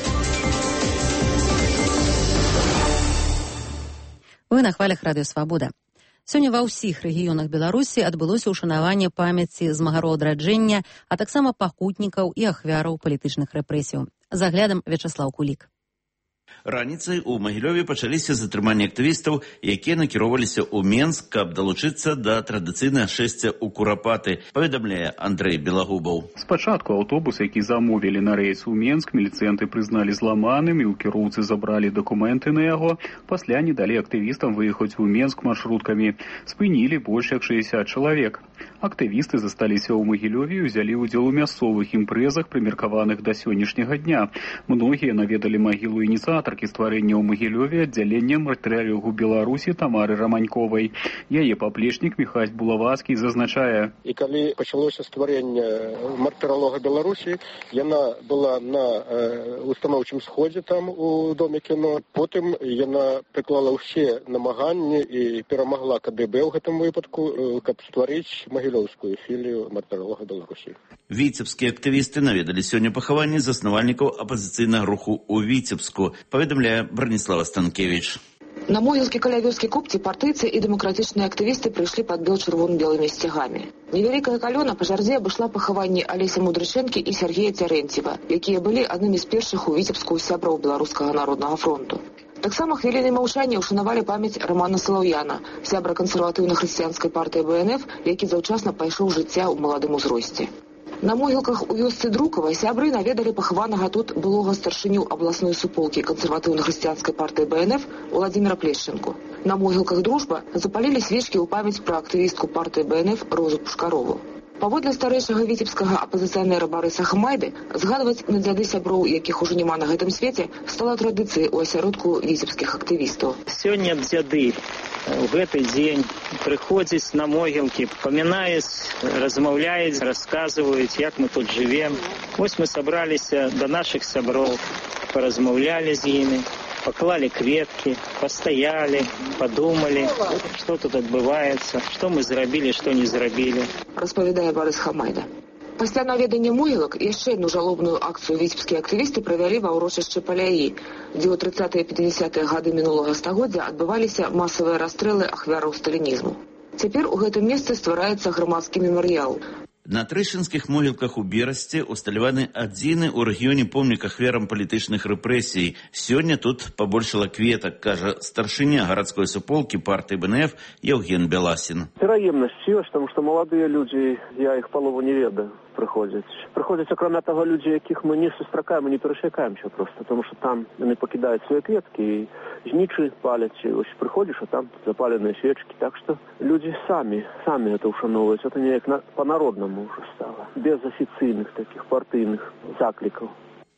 Вы на хвалях радыё «Свабода». Сёння ва ўсіх рэгіёнах Беларусі адбылося ўшанаванне памяці змагароў адраджэння, а таксама пакутнікаў і ахвяраў палітычных рэпрэсіяў. За аглядам Вячаслаў Кулік. Раніцай у Магілёве пачаліся затрыманні актывістаў, якія накіроўваліся ў Менск, каб далучыцца да традыцыйнага шэсця ў Курапаты, паведамляе Андрэй Белагубаў. Спачатку аўтобус, які замовілі на рэйс у Менск, міліцыянты прызналі зламаным і ў кіроўцы забралі дакументы на яго. Пасля не далі актывістам выехаць у Менск маршруткамі. Спынілі больш як 60 чалавек. Актывісты засталіся ў Магілёве і ўзялі ўдзел у мясцовых імпрэзах, прымеркаваных да сённяшняга дня. Многія наведалі магілу ініцыятаркі стварэння ў Магілёве аддзяленнем артылерыю Беларусі Тамары Раманьковай. Яе паплечнік Міхась Булавацкі зазначае. І калі пачалося стварэнне мартыралога Беларусі, яна была на устаноўчым сходзе там у Доме кіно. Потым яна прыклала ўсе намаганні і перамагла КДБ ў гэтым выпадку, каб стварыць магілёўскую філію мартыралога Беларусі. Віцебскія актывісты наведалі сёння пахаванне заснавальнікаў апазіцыйнага руху ў Віцебску, паведамляе Браніслава Станкевіч. На могілкі каля вёскі Купці партыйцы і дэмакратычныя актывісты прыйшлі пад бел чырвона-белымі сцягамі. Невялікая калёна па чарзе абышла пахаванні Алеся Мудрычэнкі і Сергея Цярэнціва, якія былі аднымі з першых у Віцебску сяброў Беларускага народнага фронту. Таксама хвілінай маўчання ўшанавалі памяць Романа Салаўяна, сябра кансерватыўна-хрысціянскай партыі БНФ, які заўчасна пайшоў жыцця ў маладым узросце. На могілках у вёсцы Друкава сябры наведалі пахаванага тут былога старшыню абласной суполкі кансерватыўна-хрысціянскай партыі БНФ Владзіміра Плешченку. На могілках Дружба запалілі свечкі ў памяць пра актывістку партыі БНФ Розу Пушкарову. Паводле старэйшага віцебскага апазіцыянера Барыса Хмайды, згадваць на дзяды сяброў, якіх ужо няма на гэтым свеце, стала традыцыяй у асяродку віцебскіх актывістаў. Сёння дзяды у гэты дзень прыходзяць на могілкі, памінаюць, размаўляюць, расказваюць, як мы тут жывем. Вось мы сабраліся да нашых сяброў, паразмаўлялі з імі, паклалі кветкі, пастаялі, падумалі, што тут адбываецца, што мы зрабілі, што не зрабілі. Распавядае Барыс Хамайда. Пасля наведання могілак яшчэ адну жалобную акцыю віцебскія актывісты правялі ва ўрочышчы Паляі, дзе ў 30-е і 50-е гады мінулага стагоддзя адбываліся масавыя расстрэлы ахвяраў сталінізму. Цяпер у гэтым месцы ствараецца грамадскі мемарыял. На трэшынскіх могілках у Берасці усталяваны адзіны ў рэгіёне помнік ахвярам палітычных рэпрэсій. Сёння тут пабольшала кветак, кажа старшыня гарадской суполкі партыі БНФ Евген Беласін. Пераемнасць ёсць, таму што маладыя людзі, я іх палову не ведаю, прыходзяць. Прыходзяць, акрамя таго, людзі, якіх мы не сустракаем і не перасякаемся проста, таму што там яны пакідаюць свае кветкі і знічы паляць. Ось прыходзіш, а там запаленыя свечкі. Так што людзі самі гэта ушановваюць. Это неяк па-народнаму ўжо стала. Без афіцыйных такіх партыйных заклікаў.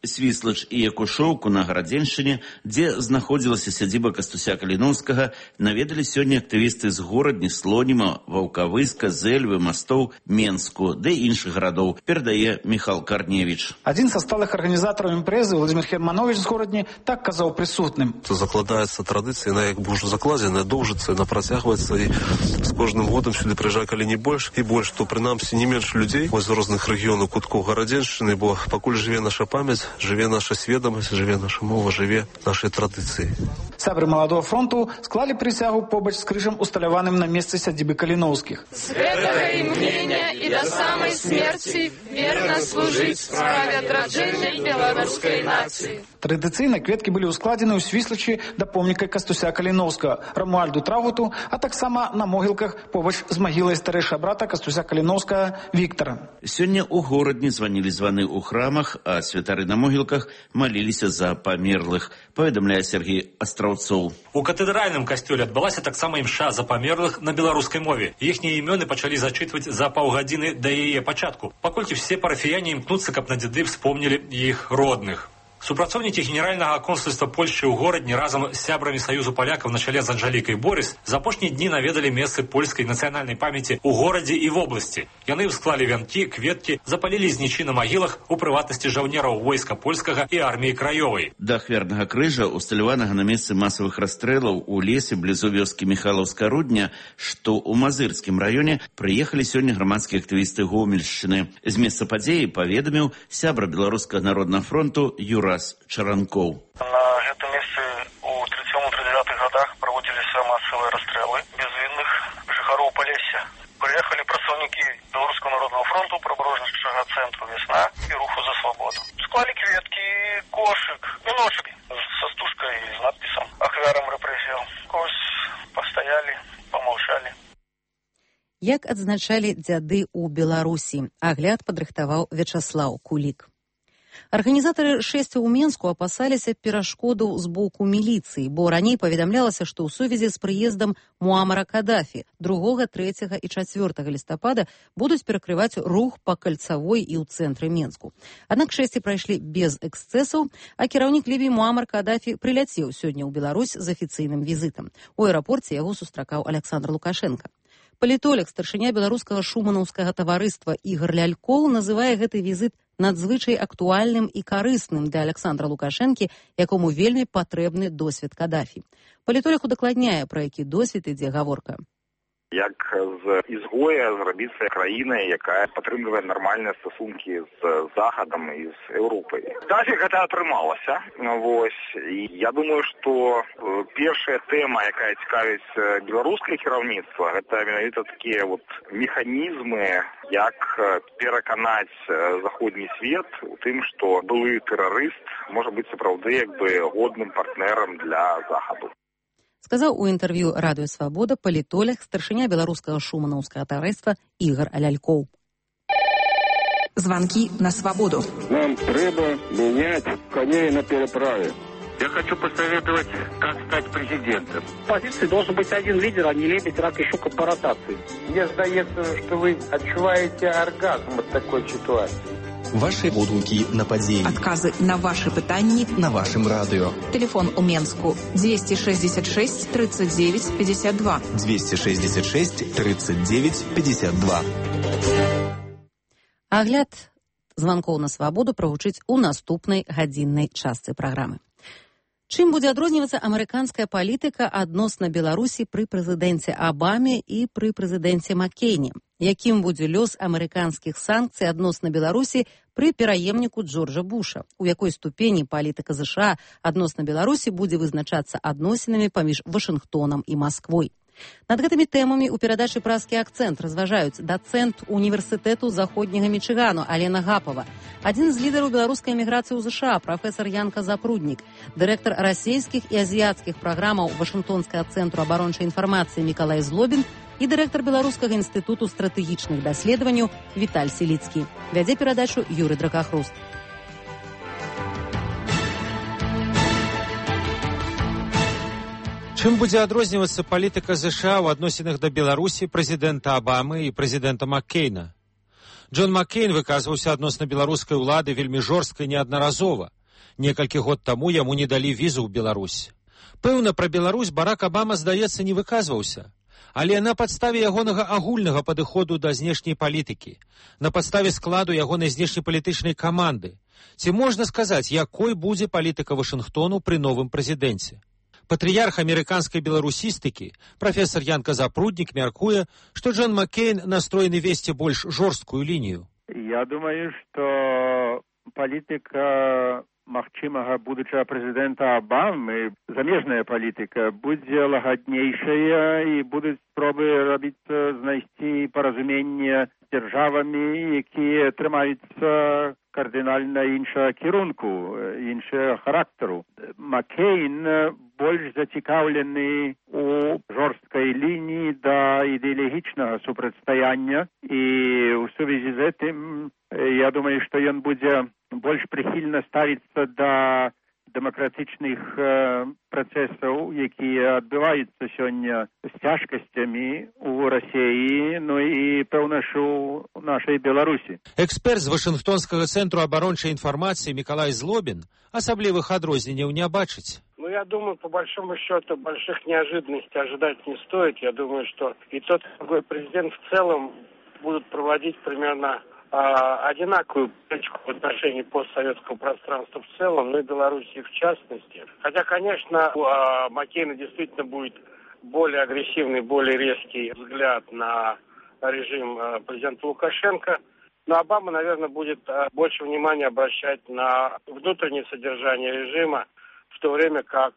Свіслач і Якушоўку на Гарадзеншчыне, дзе знаходзілася сядзіба Кастуся Каліноўскага, наведалі сёння актывісты з Горадні, Слоніма, Ваўкавыска, Зэльвы, Мастоў, Менску, ды іншых гарадоў, перадае Міхал Карневіч. Один со сталых организаторов импрезы, Владимир Херманович з Горадні, так казаў присутным. Закладаецца традыцыя, яна як бы ўжо закладзена, доўжыцца, яна працягваецца, і з кожным годам сюды прыязджае калі не больш і больш, то прынамсі не менш людзей з розных рэгіёнаў куткоў Гарадзеншчыны, бо пакуль жыве наша памяць, жыве наша сведомасць, жыве наша мова, жыве нашай традыцыі. Сябры Маладого фронту склалі прысягу побач з крыжам, усталяваным на месцы сядзібы Каліноўскіх. С гэтага імгнення і да самай смерці верна служыць справе адраджэння беларускай нацыі. Традыцыйна кветкі былі ўскладзены ў Свіслачы да помніка Кастуся Каліноўскага, Рамуальду Траўгуту, а таксама на могілках побач з магілай старэйшага брата Кастуся Каліноўскага Віктара. Сёння ў Горадні званілі званы ў храмах, а святары на могілках маліліся за памерлых, паведамляе Сергей Астраўцоў. У катэдральным касцёле адбылася таксама імша за памерлых на беларускай мове. Іхнія імёны пачалі зачытваць за паўгадзіны да яе пачатку, паколькі все парафіяне імкнуцца, каб на дзеды вспомнілі іх родных. Супрацоўнікі генеральнага консульства Польшчы ў Горадні разам з сябрамі Саюзу палякаў на чале з Анжалікай Борыс за апошнія дні наведалі месцы польскай нацыянальнай памяці ў горадзе і вобласці. Яны ўсклалі вянкі, кветкі, запалілі знічы на магілах, у прыватнасці жаўнераў войска польскага і арміі краёвай. Да ахвярнага крыжа, усталяванага на месцы масавых расстрэлаў у лесе блізу вёскі Міхалаўска Рудня, што ў Мазырскім раёне, прыехалі сёння грамадскія актывісты Гомельшчыны. З месца падзеі паведаміў сябра Беларускага народнага фронту Юра Чаранкоў. На гэтым месцы у 37-39 годах праводзіліся масавыя расстрэлы безвінных жыхароў Палесся. Прыехалі прадстаўнікі Беларускага народнага фронту, прыбаражнічага цэнтру «Весна» і руху за свабоду. Склалі кветкі, кошык, віночак са стужкай і з надпісам ахвярам рэпрэсіяў. Ось пастаялі, памаўчалі. Як адзначалі дзяды ў Беларусі, агляд падрыхтаваў Вячаслаў Кулік. Арганізатары шэсця ў Менску апасаліся перашкодаў з боку міліцыі, бо раней паведамлялася, што ў сувязі з прыездам Муамара Кадафі 2, 3 і 4 лістапада будуць перакрываць рух па кальцавой і ў цэнтры Менску. Аднак шэсці прайшлі без эксцэсаў, а кіраўнік Лівіі Муамар Кадафі прыляцеў сёння ў Беларусь з афіцыйным візітам. У аэрапорце яго сустракаў Александр Лукашенко. Палітолог, старшыня беларускага шуманаўскага таварыства Ігар Лялькоў называе гэты візіт надзвычай актуальным і карысным для Александра Лукашэнкі, якому вельмі патрэбны досвед Кадафі. Палітолог удакладняе, пра які досвед ідзе гаворка. Як з ізгоя зрабіцца краінай, якая падтрымлівае нармальныя стасункі з Захадам і з Еўропай. Кадафі гэта атрымалася. Вось. І я думаю, што першая тэма, якая цікавіць беларускае кіраўніцтва, гэта менавіта такія механізмы, як пераканаць заходні свет у тым, што былы тэрарыст можа быць сапраўды годным партнерам для Захаду. Сказаў у інтэрв'ю Радыё Свабода палітолог, старшыня беларускага шуманаўскага таварыства Ігар Лялькоў. Звонки на свободу. Нам треба менять коней на переправе. Я хочу посоветовать, как стать президентом. В позиции должен быть один лидер, а не лебедь, рак и щука по ротации. Мне здається, что вы отчуваете оргазм от такой ситуации. Ваши водгуки на подзеі. Адказы на ваши пытанні на вашым радыё. Телефон у Менску 266 39 52. 266 39 52. Агляд званкоў на свабоду прагучыць у наступнай гадзіннай частцы праграмы. Чым будзе адрознівацца амерыканская палітыка адносна Беларусі пры прэзідэнце Абаме і пры прэзідэнце Маккейне? Якім будзе лёс амерыканскіх санкцый адносна Беларусі пры пераемніку Джорджа Буша? У якой ступені палітыка США адносна Беларусі будзе вызначацца адносінамі паміж Вашынгтонам і Масквой? Над гэтымі тэмамі ў перадачы «Празкі акцэнт» разважаюць дацэнт універсітэту заходняга Мічыгану Алена Гапова, адзін з лідараў беларускай эміграцыі ў ЗША прафесар Янка Запруднік, дырэктар расійскіх і азіяцкіх праграмаў Вашынгтонскага цэнтру абарончай інфармацыі Мікалай Злобін і дырэктар Беларускага інстытуту стратэгічных даследаванняў Віталь Селіцкі. Вядзе перадачу Юрый Дракахруст. Чым будзе адрознівацца палітыка ЗША ў адносінах да Беларусі, прэзідэнта Абамы і прэзідэнта Маккейна? Джон Маккейн выказваўся адносна беларускай улады вельмі жорстка і неаднаразова. Некалькі год таму яму не далі візу ў Беларусь. Пэўна, пра Беларусь Барак Абама, здаецца, не выказваўся. Але на падставе ягонага агульнага падыходу да знешняй палітыкі, на падставе складу ягонай знешнепалітычнай каманды, ці можна сказаць, якой будзе палітыка Вашынгтону пры новым прэзідэнце? Патрыярх амерыканскай беларусістыкі, прафесор Янка Запруднік, мяркуе, што Джон Маккейн настроены весці больш жорсткую лінію. Я думаю, што палітыка магчымага будучага прэзідэнта Абамы, замежная палітыка, будзе лагаднейшая і будуць спробы знайсці паразуменне з дзяржавамі, якія трымаюцца кардынальна іншага кірунку, іншага характару. Маккейн больш зацікаўлены у жорсткай лініі да ідэалагічнага супрацьстаяння, і ў сувязі з гэтым я думаю, што ён будзе больш прыхільна ставіцца да дэмакратычных працэсаў, якія адбываюцца сёння з цяжкасцямі ў Расіі, ну і, пэўна ж, у нашай Беларусі. Эксперт з Вашынгтонскага цэнтру абарончай інфармацыі Миколай Злобин асаблівых адрозненняў не бачыць. Ну, я думаю, по большому счету, больших неожиданностей ожидать не стоит. Я думаю, что и тот, и другой президент в целом будут проводить примерно одинаковую политику в отношении постсоветского пространства в целом, ну и Белоруссии в частности. Хотя, конечно, у Маккейна действительно будет более агрессивный, более резкий взгляд на режим президента Лукашенко. Но Обама, наверное, будет больше внимания обращать на внутреннее содержание режима, в то время как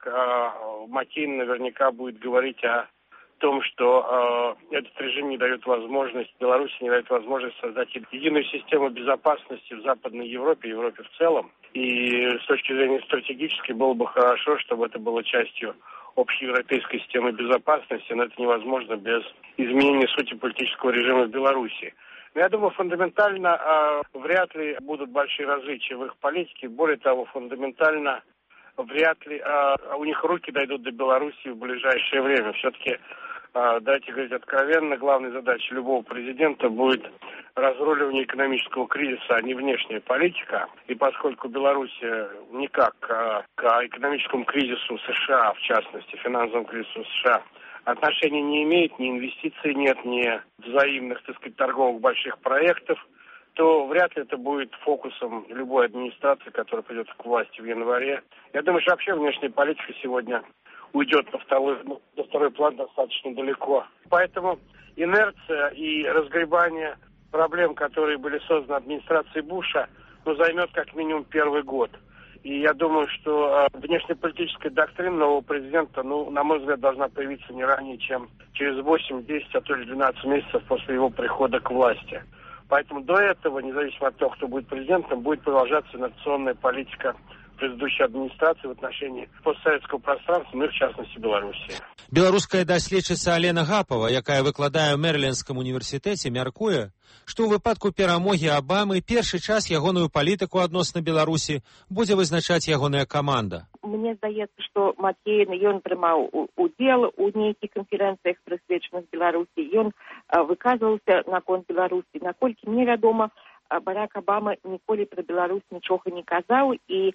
Маккейн наверняка будет говорить о том, что этот режим не дает возможность, Беларуси не дает возможность создать единую систему безопасности в Западной Европе, Европе в целом. И с точки зрения стратегической было бы хорошо, чтобы это было частью общеевропейской системы безопасности, но это невозможно без изменения сути политического режима в Беларуси. Но я думаю, фундаментально вряд ли будут большие различия в их политике. Более того, фундаментально вряд ли у них руки дойдут до Беларуси в ближайшее время. Все-таки, давайте говорить откровенно, главной задачей любого президента будет разруливание экономического кризиса, а не внешняя политика. И поскольку Беларусь никак к экономическому кризису США, в частности, финансовому кризису США, отношений не имеет, ни инвестиций нет, ни взаимных, так сказать, торговых больших проектов, то вряд ли это будет фокусом любой администрации, которая придет к власти в январе. Я думаю, что вообще внешняя политика сегодня уйдет на второй план достаточно далеко. Поэтому инерция и разгребание проблем, которые были созданы администрацией Буша, займет как минимум первый год. И я думаю, что внешнеполитическая доктрина нового президента, на мой взгляд, должна появиться не ранее, чем через 8, 10, а то и 12 месяцев после его прихода к власти. Поэтому до этого, независимо от того, кто будет президентом, будет продолжаться инерционная политика предыдущей администрации в отношении постсоветского пространства, ну и в частности Беларуси. Беларуская даследчыца Алена Гапова, якая выкладае ў Мэрилендскім універсітэце, мяркуе, што ў выпадку перамогі Абамы першы час ягоную палітыку адносна Беларусі будзе вызначаць ягоная каманда. Мне здаецца, што Маккейн, ён прымаў удзел у нейкіх канферэнцыях, прысвечаных Беларусі. Ён выказваўся наконт Беларусі. Наколькі мне вядома, Барак Абама ніколі пра Беларусь нічога не казаў і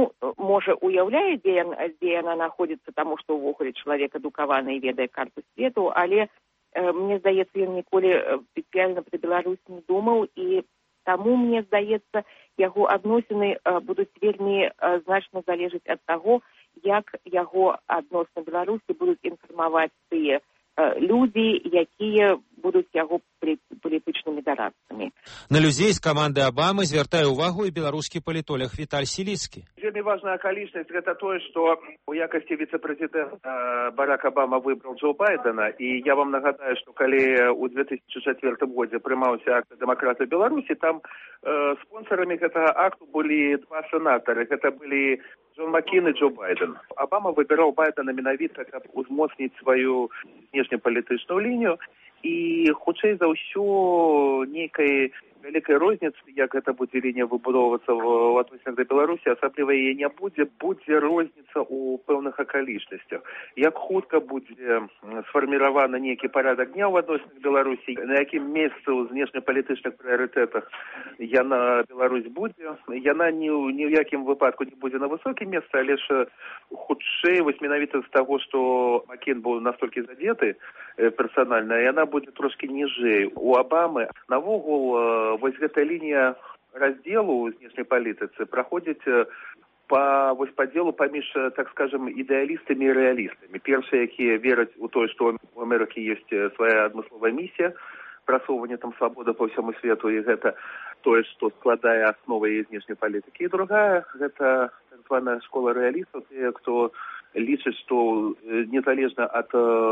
можа, уяўляе, дзе яна знаходзіцца, таму што ўвогуле чалавек адукаваны і ведае карту свету, але мне здаецца, ён ніколі спецыяльна пра Беларусь не думаў, і таму, мне здаецца, яго адносіны будуць вельмі значна залежаць ад таго, як яго адносна Беларусі будуць інфармаваць тыя людзі, якія будуць яго палітычнымі дарадцамі. На людзей з каманды Абамы звяртае ўвагу і беларускі палітолог Віталь Сіліцкі. Вельмі важная акалічнасць гэта тое, што у якасці віцэ-прэзідэнта Барак Абама выбраў Джо Байдена, і я вам нагадаю, што калі ў 2004 годзе прымаўся акт дэмакраты Беларусі, там спонсорамі гэтага акту былі два сенатары, гэта былі Джон Маккейн і Джо Байден. Абама выбіраў Байдена менавіта, каб узмоцніць сваю внешнепалітычную лінію, і хутчэй за ўсё нейкай вялікай розніцы, як гэта будзе лінія выбудоўвацца ў адносінах да Беларусі, асабліва яе не будзе. Будзе розніца ў пэўных акалічнасцях. Як хутка будзе сфарміраваны нейкі парадак дня ў адносінах Беларусі, на якім месцы ў знешнепалітычных прыярытэтах Беларусь будзе. Яна ні ў якім выпадку не будзе на высокім месцы, але ж хутчэй, вось менавіта з таго, што Маккейн быў настолькі задзеты персанальна, яна будзе трошкі ніжэй. У Абамы навогул вось гэта лінія раздзелу ў знешняй палітыцы праходзіць па падзелу паміж, так скажем, ідэалістамі і рэалістамі. Першыя, якія вераць у тое, што у Амерыкі ёсць свая адмысловая місія, прасоўванне там свабоды па ўсяму свету, і гэта тое, што складае асновы яе знешняй палітыкі. І другая, гэта так званая школа рэалістаў, тыя, хто лічыць, што незалежна ад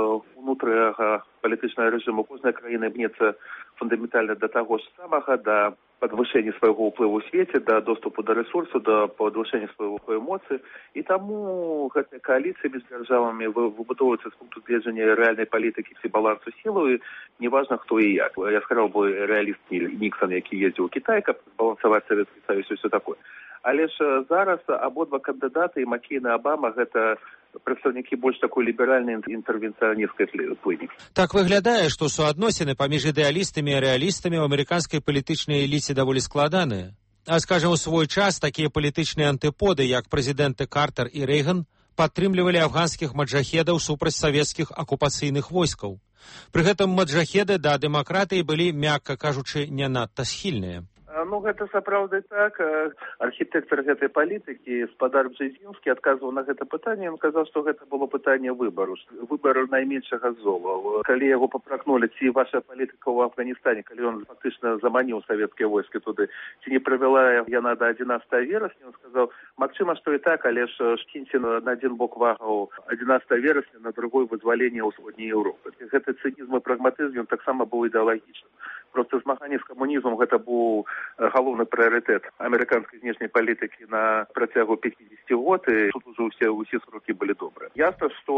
унутранага палітычнага рэжыму кожная краіна імкнецца фундаментальна да таго ж самага, да падвышэння свайго ўплыву ў свеце, да доступу да рэсурсу, да падвышэння свайго эмоцый. І таму гэтая кааліцыя між дзяржавамі выбудоўваецца з пункту гледжання рэальнай палітыкі ці балансу сілаў, і неважна хто і як. Я сказаў бы рэаліст Ніксон, які ездзіў у Кітай, каб балансаваць Савецкі Саюз і ўсё такое. Але ж зараз абодва кандыдаты, і Маккейн і Абама, гэта прадстаўнікі больш такой ліберальнай інтэрвенцыянісцкай плыні. Так выглядае, што суадносіны паміж ідэалістамі і рэалістамі ў амерыканскай палітычнай эліце даволі складаныя. А, скажам, у свой час такія палітычныя антыподы, як прэзідэнты Картер і Рэйган, падтрымлівалі афганскіх маджахедаў супраць савецкіх акупацыйных войскаў. Пры гэтым маджахеды да дэмакратыі былі, мякка кажучы, не надта схільныя. Ну, гэта сапраўды так. Архітэктар гэтай палітыкі, спадар Бжезінскі, адказваў на гэта пытанне. Ён казаў, што гэта было пытанне выбару. Выбару найменшага зола. Калі яго папракнулі, ці ваша палітыка ў Афганістане, калі ён фактычна заманіў савецкія войскі туды, ці не прывяла яна да 11 верасня, ён сказаў, магчыма, што і так, але ж шкіньце на адзін бок вагаў 11 верасня, на другой вызваленне ўсходняй Еўропы. Гэты цынізм і прагматызм, ён таксама быў ідэалагічным. Просто змаганне з камунізмам гэта быў галоўны прыярытэт амерыканскай знешняй палітыкі на працягу 50 год, і тут уже ўсе срокі былі добрыя. Ясна, што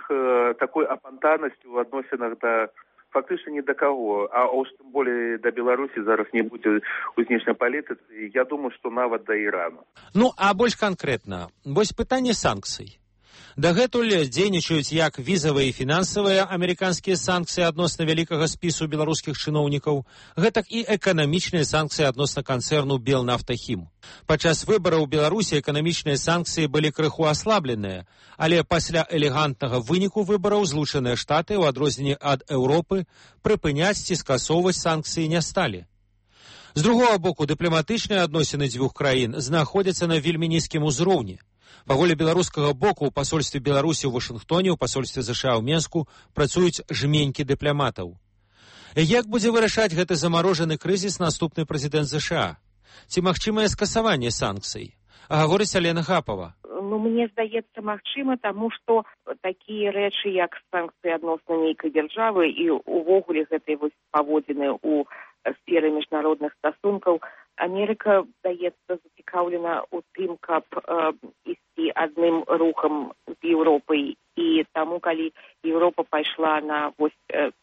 такой апантанасці ў адносінах да фактычна ні да каго, а уж тым болей да Беларусі зараз не будзе ў знешняй палітыцы, я думаю, што нават да Ірану. Ну, а больш канкрэтна, вось пытанне санкцый. Дагэтуль дзейнічаюць як візавыя і фінансавыя амерыканскія санкцыі адносна вялікага спісу беларускіх чыноўнікаў, гэтак і эканамічныя санкцыі адносна канцэрну Белнафтахім. Падчас выбараў у Беларусі эканамічныя санкцыі былі крыху аслабленыя, але пасля элегантнага выніку выбараў Злучаныя Штаты, у адрозненне ад Еўропы, прыпыняць ці скасоўваць санкцыі не сталі. З другога боку, дыпламатычныя адносіны дзвюх краін знаходзяцца на вельмі нізкім узроўні. Па волі беларускага боку ў пасольстве Беларусі ў Вашынгтоне, ў пасольстве ЗША ў Менску працуюць жменькі дыпламатаў. Як будзе вырашаць гэты замарожаны крызіс наступны прэзідэнт ЗША? Ці магчымае скасаванне санкцый? Гаворыць Алена Гапова. Ну, мне здаецца, магчыма, таму што такія рэчы, як санкцыі адносна нейкай дзяржавы і увогуле гэтай вось паводзіны ў сферы міжнародных стасункаў, Амерыка, здаецца, зацікаўлена ў тым, каб ісці адным рухам з Еўропай. І таму, калі Еўропа пайшла на вось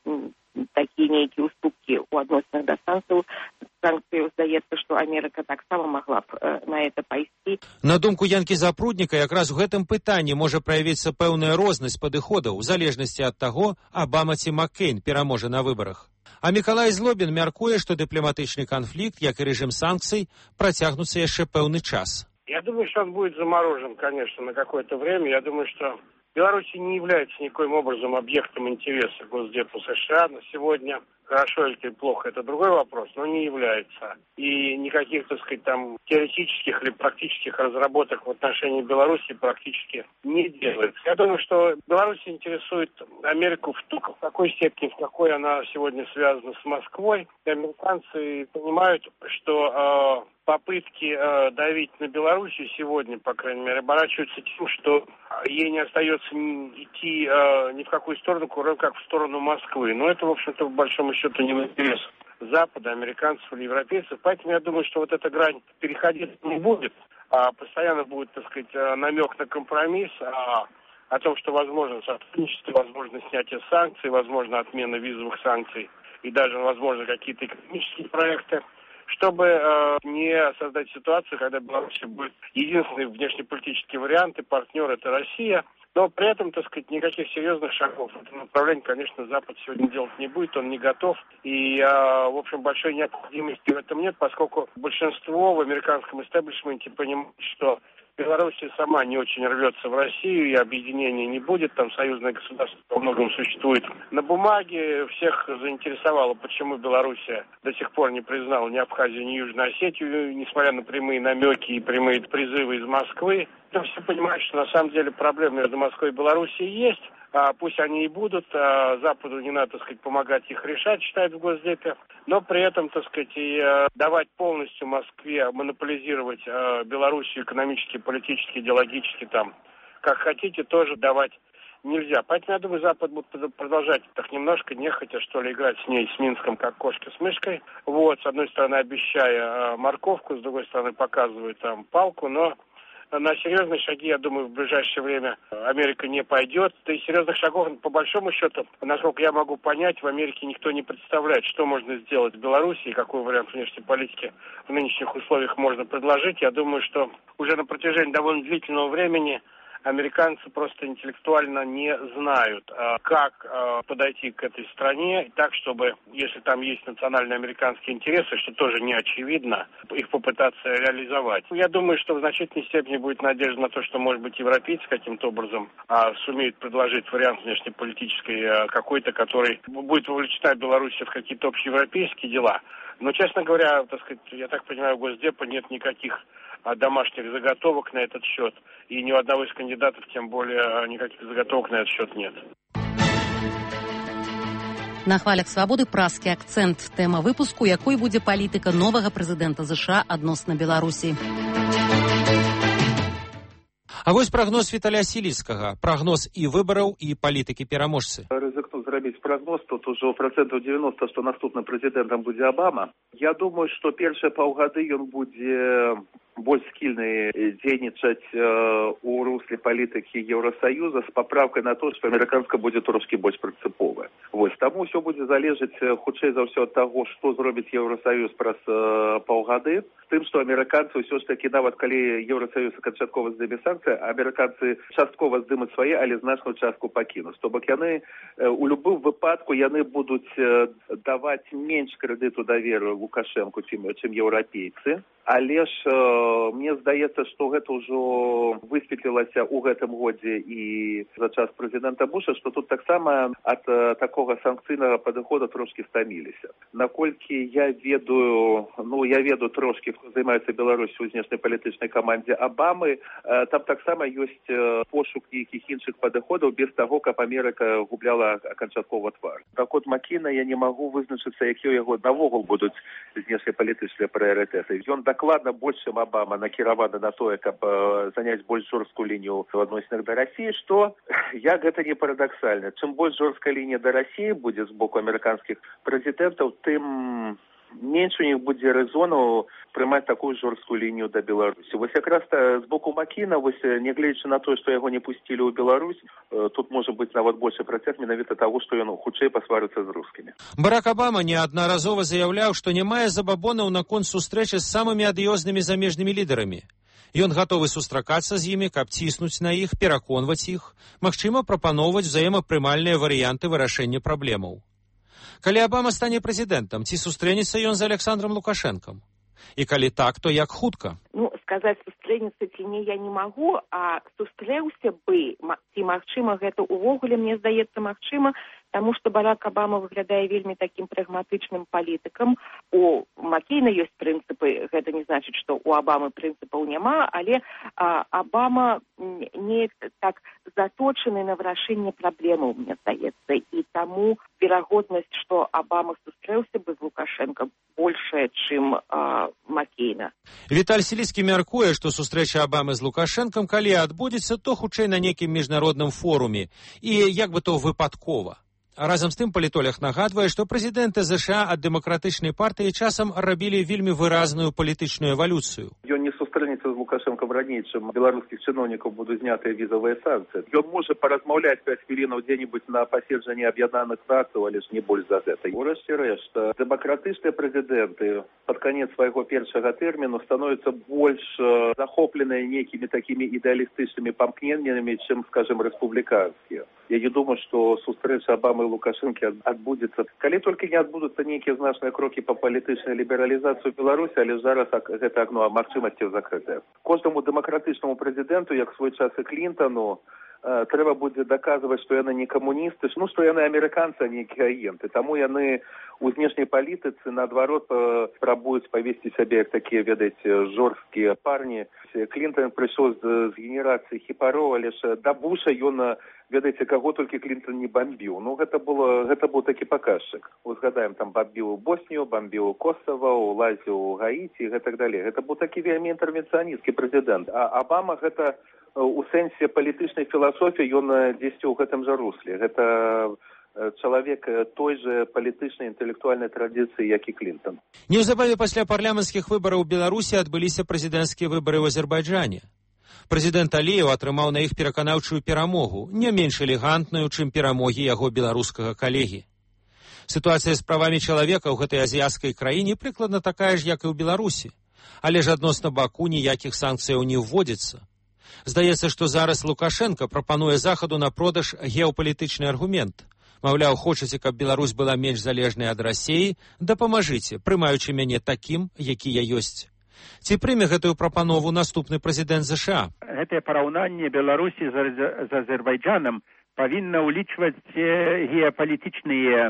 такія нейкія уступкі ў адносінах да санкцыяў, здаецца, што Амерыка таксама магла б на гэта пайсці. На думку Янкі Запрудніка, якраз у гэтым пытанні можа праявіцца пэўная рознасць падыходаў у залежнасці ад таго, Абама ці Маккейн пераможа на выбарах. А Мікалай Злобін мяркуе, што дыпламатычны канфлікт, як і рэжым санкцый, працягнуцца яшчэ пэўны час. Я думаю, что он будет заморожен, конечно, на какое-то время. Я думаю, что Беларусь не является никоим образом объектом интереса Госдепа США на сегодня. Хорошо или плохо, это другой вопрос, но не является. И никаких, так сказать, там теоретических или практических разработок в отношении Беларуси практически не делается. Я думаю, что Беларусь интересует Америку в такой степени, в какой она сегодня связана с Москвой. И американцы понимают, что попытки давить на Белоруссию сегодня, по крайней мере, оборачиваются тем, что ей не остается идти ни в какую сторону, кроме как в сторону Москвы. Но это, в общем-то, в большом счету не в интересах Запада, американцев или европейцев. Поэтому я думаю, что вот эта грань переходить не будет, а постоянно будет, так сказать, намек на компромисс, о том, что возможно сотрудничество, возможно снятие санкций, возможно отмена визовых санкций и даже, возможно, какие-то экономические проекты. чтобы не создать ситуацию, когда Беларусь будет единственный внешнеполитический вариант, и партнер это Россия. Но при этом, так сказать, никаких серьезных шагов в этом направлении, конечно, Запад сегодня делать не будет, он не готов. И, в общем, большой необходимости в этом нет, поскольку большинство в американском истеблишменте понимает, что Белоруссия сама не очень рвется в Россию, и объединения не будет, там союзное государство во многом существует. На бумаге всех заинтересовало, почему Белоруссия до сих пор не признала ни Абхазию, ни Южную Осетию, несмотря на прямые намеки и прямые призывы из Москвы. Там все понимают, что на самом деле проблемы между Москвой и Белоруссией есть. Пусть они и будут, Западу не надо, так сказать, помогать их решать, считают в Госдепе, но при этом, так сказать, и давать полностью Москве монополизировать Белоруссию экономически, политически, идеологически, там, как хотите, тоже давать нельзя. Поэтому, я думаю, Запад будет продолжать так немножко, нехотя, что ли, играть с ней, с Минском, как кошка с мышкой. Вот, с одной стороны, обещая морковку, с другой стороны, показывая там палку, но на серьезные шаги, я думаю, в ближайшее время Америка не пойдет. Да и серьезных шагов, по большому счету, насколько я могу понять, в Америке никто не представляет, что можно сделать в Беларуси и какой вариант внешней политики в нынешних условиях можно предложить. Я думаю, что уже на протяжении довольно длительного времени американцы просто интеллектуально не знают, как подойти к этой стране так, чтобы, если там есть национальные американские интересы, что тоже не очевидно, их попытаться реализовать. Я думаю, что в значительной степени будет надежда на то, что, может быть, европейцы каким-то образом сумеют предложить вариант внешнеполитической какой-то, который будет вовлечена Белоруссия в какие-то общеевропейские дела. Но, честно говоря, так сказать, я так понимаю, у Госдепа нет никаких домашних заготовок на этот счет. И ни у одного из кандидатов, тем более, никаких заготовок на этот счет нет. На хвалях свабоды праскі акцэнт. Тэма выпуску, якой будзе палітыка новага прэзідэнта ЗША адносна Беларусі. А вось прагноз Віталія Сіліцкага. Прагноз і выбараў, і палітыкі-пераможцы. Рызыкну зрабіць прагноз, тут ужо процентаў 90, што наступным прэзідэнтам будзе Абама. Я думаю, што першыя паўгады ён будзе больш скільны дзейнічаць у русле палітыкі Еўрасаюза з паправкай на то, што амерыканска будзе трошкі больш прынцыповая. Вось, таму ўсё будзе залежаць хутчэй за ўсё ад таго, што зробіць Еўрасаюз праз паўгады, з тым, што амерыканцы ўсё ж такі, нават калі Еўрасаюз канчаткова здыме санкцыі, амерыканцы часткова здымуць свае, але значную частку пакінуць. То бок яны у любым выпадку яны будуць даваць менш крэдыту даверу Лукашэнку, чым еўрапейцы. Але ж мне здаецца, што гэта ўжо высветлілася ў гэтым годзе і за час прэзідэнта Буша, што тут таксама ад такога санкцыйнага падыхода трошкі стаміліся. Наколькі я ведаю трошкі, хто займаецца Беларусю ў знешнепалітычнай камандзе Абамы, там таксама ёсць пошук нейкіх іншых падыходаў без таго, каб Амерыка губляла канчаткова твар. Так от Маккейна я не магу вызначыцца, якія ў яго навогул будуць знешнепалітычныя прыярытэты. Ён дакладна больш, чым Абама, накіраваны на тое, каб заняць больш жорсткую лінію ў адносінах да Расіі, што, як гэта не парадаксальна, чым больш жорсткая лінія да Расіі будзе з боку амерыканскіх прэзідэнтаў, тым менш у них будзе рэзону прымаць такую жорсткую лінію да Беларусі. Вось якраз з боку Маккейна, вось нягледзячы на тое, што яго не пусцілі ў Беларусь, тут можа быць нават большы працяг менавіта таго, што ён хутчэй пасварыцца з рускімі. Барак Абама неаднаразова заяўляў, што не мае забабонаў наконт сустрэчы з самымі адыёзнымі замежнымі лідарамі. Ён гатовы сустракацца з імі, каб ціснуць на іх, пераконваць іх, магчыма, прапаноўваць взаемапрымальныя варыянты вырашэння праблемаў. Калі Абама стане прэзідэнтам, ці сустрэнецца ён з Александром Лукашэнкам? І калі так, то як хутка? Сказаць, сустрэнецца ці не, я не магу, а сустрэўся бы, ці магчыма гэта ўвогуле, мне здаецца, магчыма, таму што Барак Абама выглядае вельмі такім прагматычным палітыкам. У Маккейна ёсць прынцыпы, гэта не значыць, што у Абамы прынцыпаў няма, але Абама не так заточаны на вырашэнне праблемаў, мне здаецца, і таму верагоднасць, што Абама сустрэўся бы з Лукашэнкам, большая, чым Маккейна. Віталь Сіліцкі мяркуе, што сустрэча Абамы з Лукашэнкам, калі адбудзецца, то хутчэй на нейкім міжнародным форуме, і як бы то выпадкова. Разам з тым палітолог нагадвае, што прэзідэнты ЗША ад дэмакратычнай партыі часам рабілі вельмі выразную палітычную эвалюцыю. Ён не сустрэча сустрэнецца з Лукашенком раней, чым беларускіх чыноўнікаў будуць знятыя візавыя санкцыі. Ён можа паразмаўляць 5 хвілінаў дзе-нибудь на паседжанні Аб'яднаных Нацый, але ж не больш за гэта. Урэшце рэшт, дэмакратычныя прэзідэнты пад канец свайго першага тэрміну становяцца больш захопленыя нейкімі такімі ідэалістычнымі памкненнямі, чым, скажем, рэспубліканскія. Я не думаю, што сустрэча Абамы і Лукашэнкі адбудзецца. Калі толькі не адбудуцца нейкія значныя крокі па палітычнай лібералізацыі Беларусі, але зараз гэта акно магчымасцяў закрытае. Кожнаму дэмакратычнаму прэзідэнту, як свой час і Клінтану, трэба будзе даказваць, што яны не камуністы, што яны амерыканцы, а не агенты. Таму яны у знешняй палітыцы, наадварот, спрабуюць павесці сябе як такія, ведаеце, жорсткія парні. Клінтан прыйшоў з генерацыі хіпароў, але ж да Буша ён, ведаеце, каго толькі Клінтан не бамбіў. Гэта быў такі паказчык. Узгадаем, там бамбіў Боснію, бамбіў Косово, улазіў у Гаіці і гэтак далей. Гэта быў такі вельмі інтэрвенцыянісцкі прэзідэнт. А Абама гэта у сэнсе палітычнай філасофіі, ён дзесьці ў гэтым жа русле. Гэта чалавек той же палітычнай інтэлектуальнай традыцыі, як і Клінтан. Неўзабаве пасля парламенцкіх выбараў у Беларусі адбыліся прэзідэнцкія выбары ў Азербайджане. Прэзідэнт Аліеў атрымаў на іх пераканаўчую перамогу, не менш элегантную, чым перамогі яго беларускага калегі. Сітуацыя з правамі чалавека ў гэтай азіяцкай краіне прыкладна такая ж, як і ў Беларусі. Але ж адносна Баку ніякіх санкцыяў не ўводзіцца. Здаецца, што зараз Лукашенка прапануе Захаду на продаж геапалітычны аргумент. Маўляў, хочаце, каб Беларусь была менш залежнай ад Расіі? Дапамажыце, прымаючы мяне такім, які я ёсць. Ці прыме гэтую прапанову наступны прэзідэнт ЗША? Гэтае параўнанне Беларусі з Азербайджанам павінна ўлічваць геапалітычныя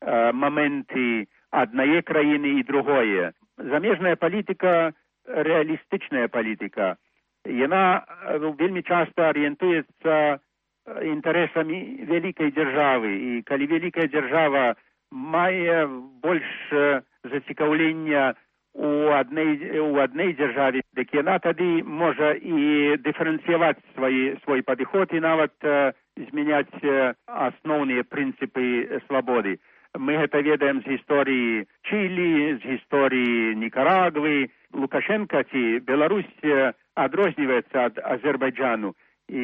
моменты аднае краіны і другое. Замежная палітыка, рэалістычная палітыка. Яна вельмі часта арыентуецца інтарэсамі вялікай дзяржавы. І калі вялікая дзяржава мае больш зацікаўлення у адной дзяржаве, дык яна тады можа і дыферэнцыяваць свой падыход і нават змяняць асноўныя прынцыпы свабоды. Мы гэта ведаем з гісторыі Чылі, з гісторыі Нікарагвы. Лукашенка ці Беларусь адрозніваецца ад Азербайджану. І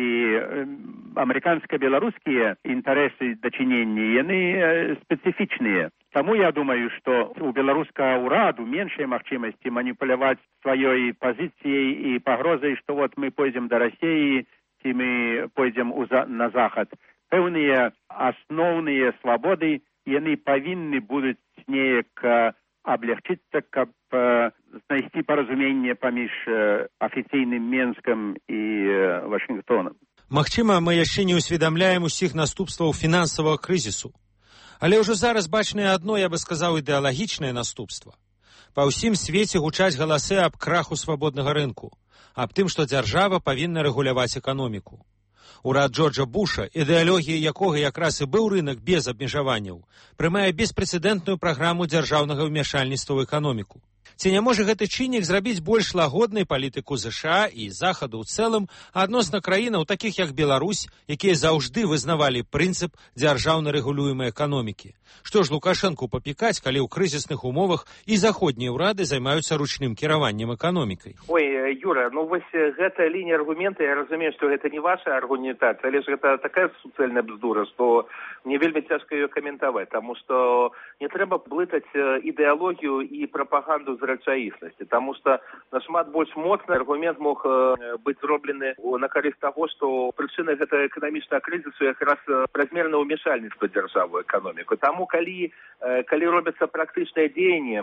амерыканска-беларускія інтарэсы дачынення, яны спецыфічныя. Таму я думаю, што у беларускага ўраду меншыя магчымасці маніпуляваць сваёй пазіцыяй і пагрозай, што вот мы пойдзем да Расіі, ці мы пойдзем на Захад. Пэўныя асноўныя свабоды, яны павінны будуць неяк аблягчыцца, каб знайсці паразуменне паміж афіцыйным Менскам і Вашынгтонам. Магчыма, мы яшчэ не ўсведамляем усіх наступстваў фінансавага крызісу. Але ўжо зараз бачнае адно, я бы сказаў, ідэалагічнае наступства. Па ўсім свеце гучаць галасы аб краху свабоднага рынку, аб тым, што дзяржава павінна рэгуляваць эканоміку. Урад Джорджа Буша, ідэалогія якога якраз і быў рынак без абмежаванняў, прымае беспрэцэдэнтную праграму дзяржаўнага ўмяшальніцтва ў эканоміку. Ці не можа гэты чыннік зрабіць больш лагоднай палітыку ЗША і Захаду ў цэлым адносна краінаў, такіх як Беларусь, якія заўжды вызнавалі прынцып дзяржаўна рэгулюемай эканомікі? Што ж Лукашэнку папікаць, калі ў крызісных умовах і заходнія ўрады займаюцца ручным кіраваннем эканомікай? Ой, Юра, вось гэтая лінія аргумента, я разумею, што гэта не ваша аргументацыя, але ж гэта такая суцэльная бздура, што мне вельмі цяжка ее каментаваць, таму што не трэба блытаць ідэалогію і прапаганду з рэчаіснасці, таму што нашмат больш моцны аргумент мог быць зроблены на карысць таго, што прычынай гэтага эканамічнага крызісу якраз празмернае ўмяшальніцтва дзяржавы ў эканоміку. Таму калі робяцца практычныя дзеянні,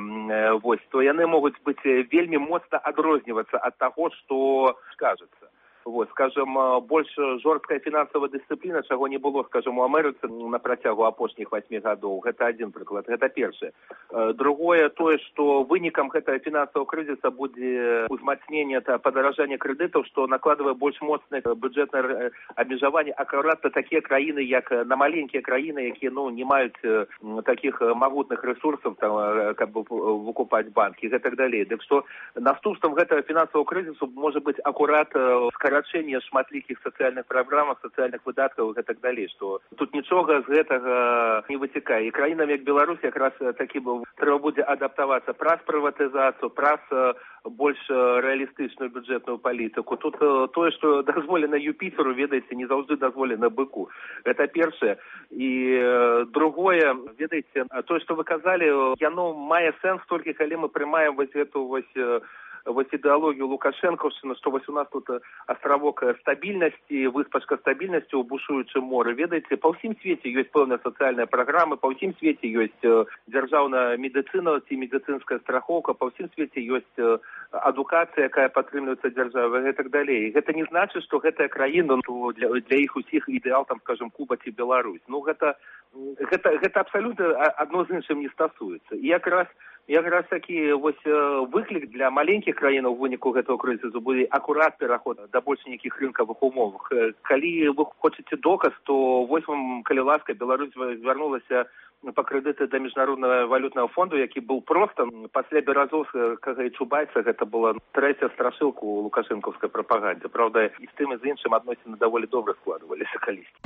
то яны могуць быць вельмі моцна адрознівацца ад таго, што скажацца. Скажем, больш жорсткая фінансавая дысцыпліна, чаго не было, скажем, у Амерыцы на працягу апошніх 8 гадоў. Гэта адзін прыклад, гэта першае. Другое, тое, што вынікам гэтага фінансавага крызіса будзе узмацненне падаражання крэдытаў, што накладвае больш моцнае бюджэтнае абмежаванне акурат на такія краіны, як на маленькія краіны, якія не маюць такіх магутных рэсурсаў, каб выкупаць банкі і гэтак далей. Дык што наступствам гэтага фінансавага крызісу можа быць акурат скарачэнне скарачэнне шматлікіх сацыяльных праграмах, сацыяльных выдаткаў і так далей, што тут нічога з гэтага не вытекае. І краінам, як Беларусь, якраз такі трэба будзе адаптавацца праз прыватызацыю, праз больш рэалістычную бюджэтную палітыку. Тут тое, што дазволена Юпітеру, ведаеце, не заўжды дазволена быку. Гэта першае. І другое, ведаеце, тое, што вы казалі, яно мае сэнс толькі, калі мы прымаем вось гэту вось ідэалогію Лукашэнкаўшчыны, што вось у нас тут астравок стабільнасці, выспачка стабільнасці ў бушуючым моры. Ведаеце, па ўсім свеце ёсць пэўныя сацыяльныя праграмы, па ўсім свеце ёсць дзяржаўная медыцына ці медыцынская страхоўка, па ўсім свеце ёсць адукацыя, якая падтрымліваецца дзяржавай і так далей. Гэта не значыць, што гэтая краіна для іх усіх ідэал, там, скажем, Куба ці Беларусь. Ну, гэта абсалютна адно з іншым не стасуецца. І якраз такі вось выклік для маленькіх краінаў у выніку гэтага крызісу будзе акурат пераход да больш нейкіх рынкавых умовах. Калі вы хочаце доказ, то вось вам, калі ласка, Беларусь звярнулася па крэдыты да міжнароднага валютнага фонду, які быў проста пасля Беразовскага і Чубайса, гэта была трэця страшылка ў лукашэнкаўскай прапагандзе. Праўда, і з тым і з іншым адносіны даволі добра складваліся калісьці.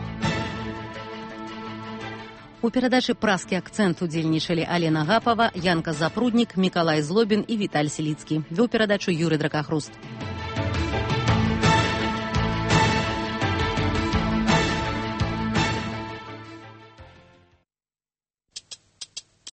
У перадачы «Праскі акцэнт» удзельнічалі Алена Гапава, Янка Запруднік, Мікалай Злобін і Віталь Селіцкі. Вёў перадачу Юрый Дракахруст.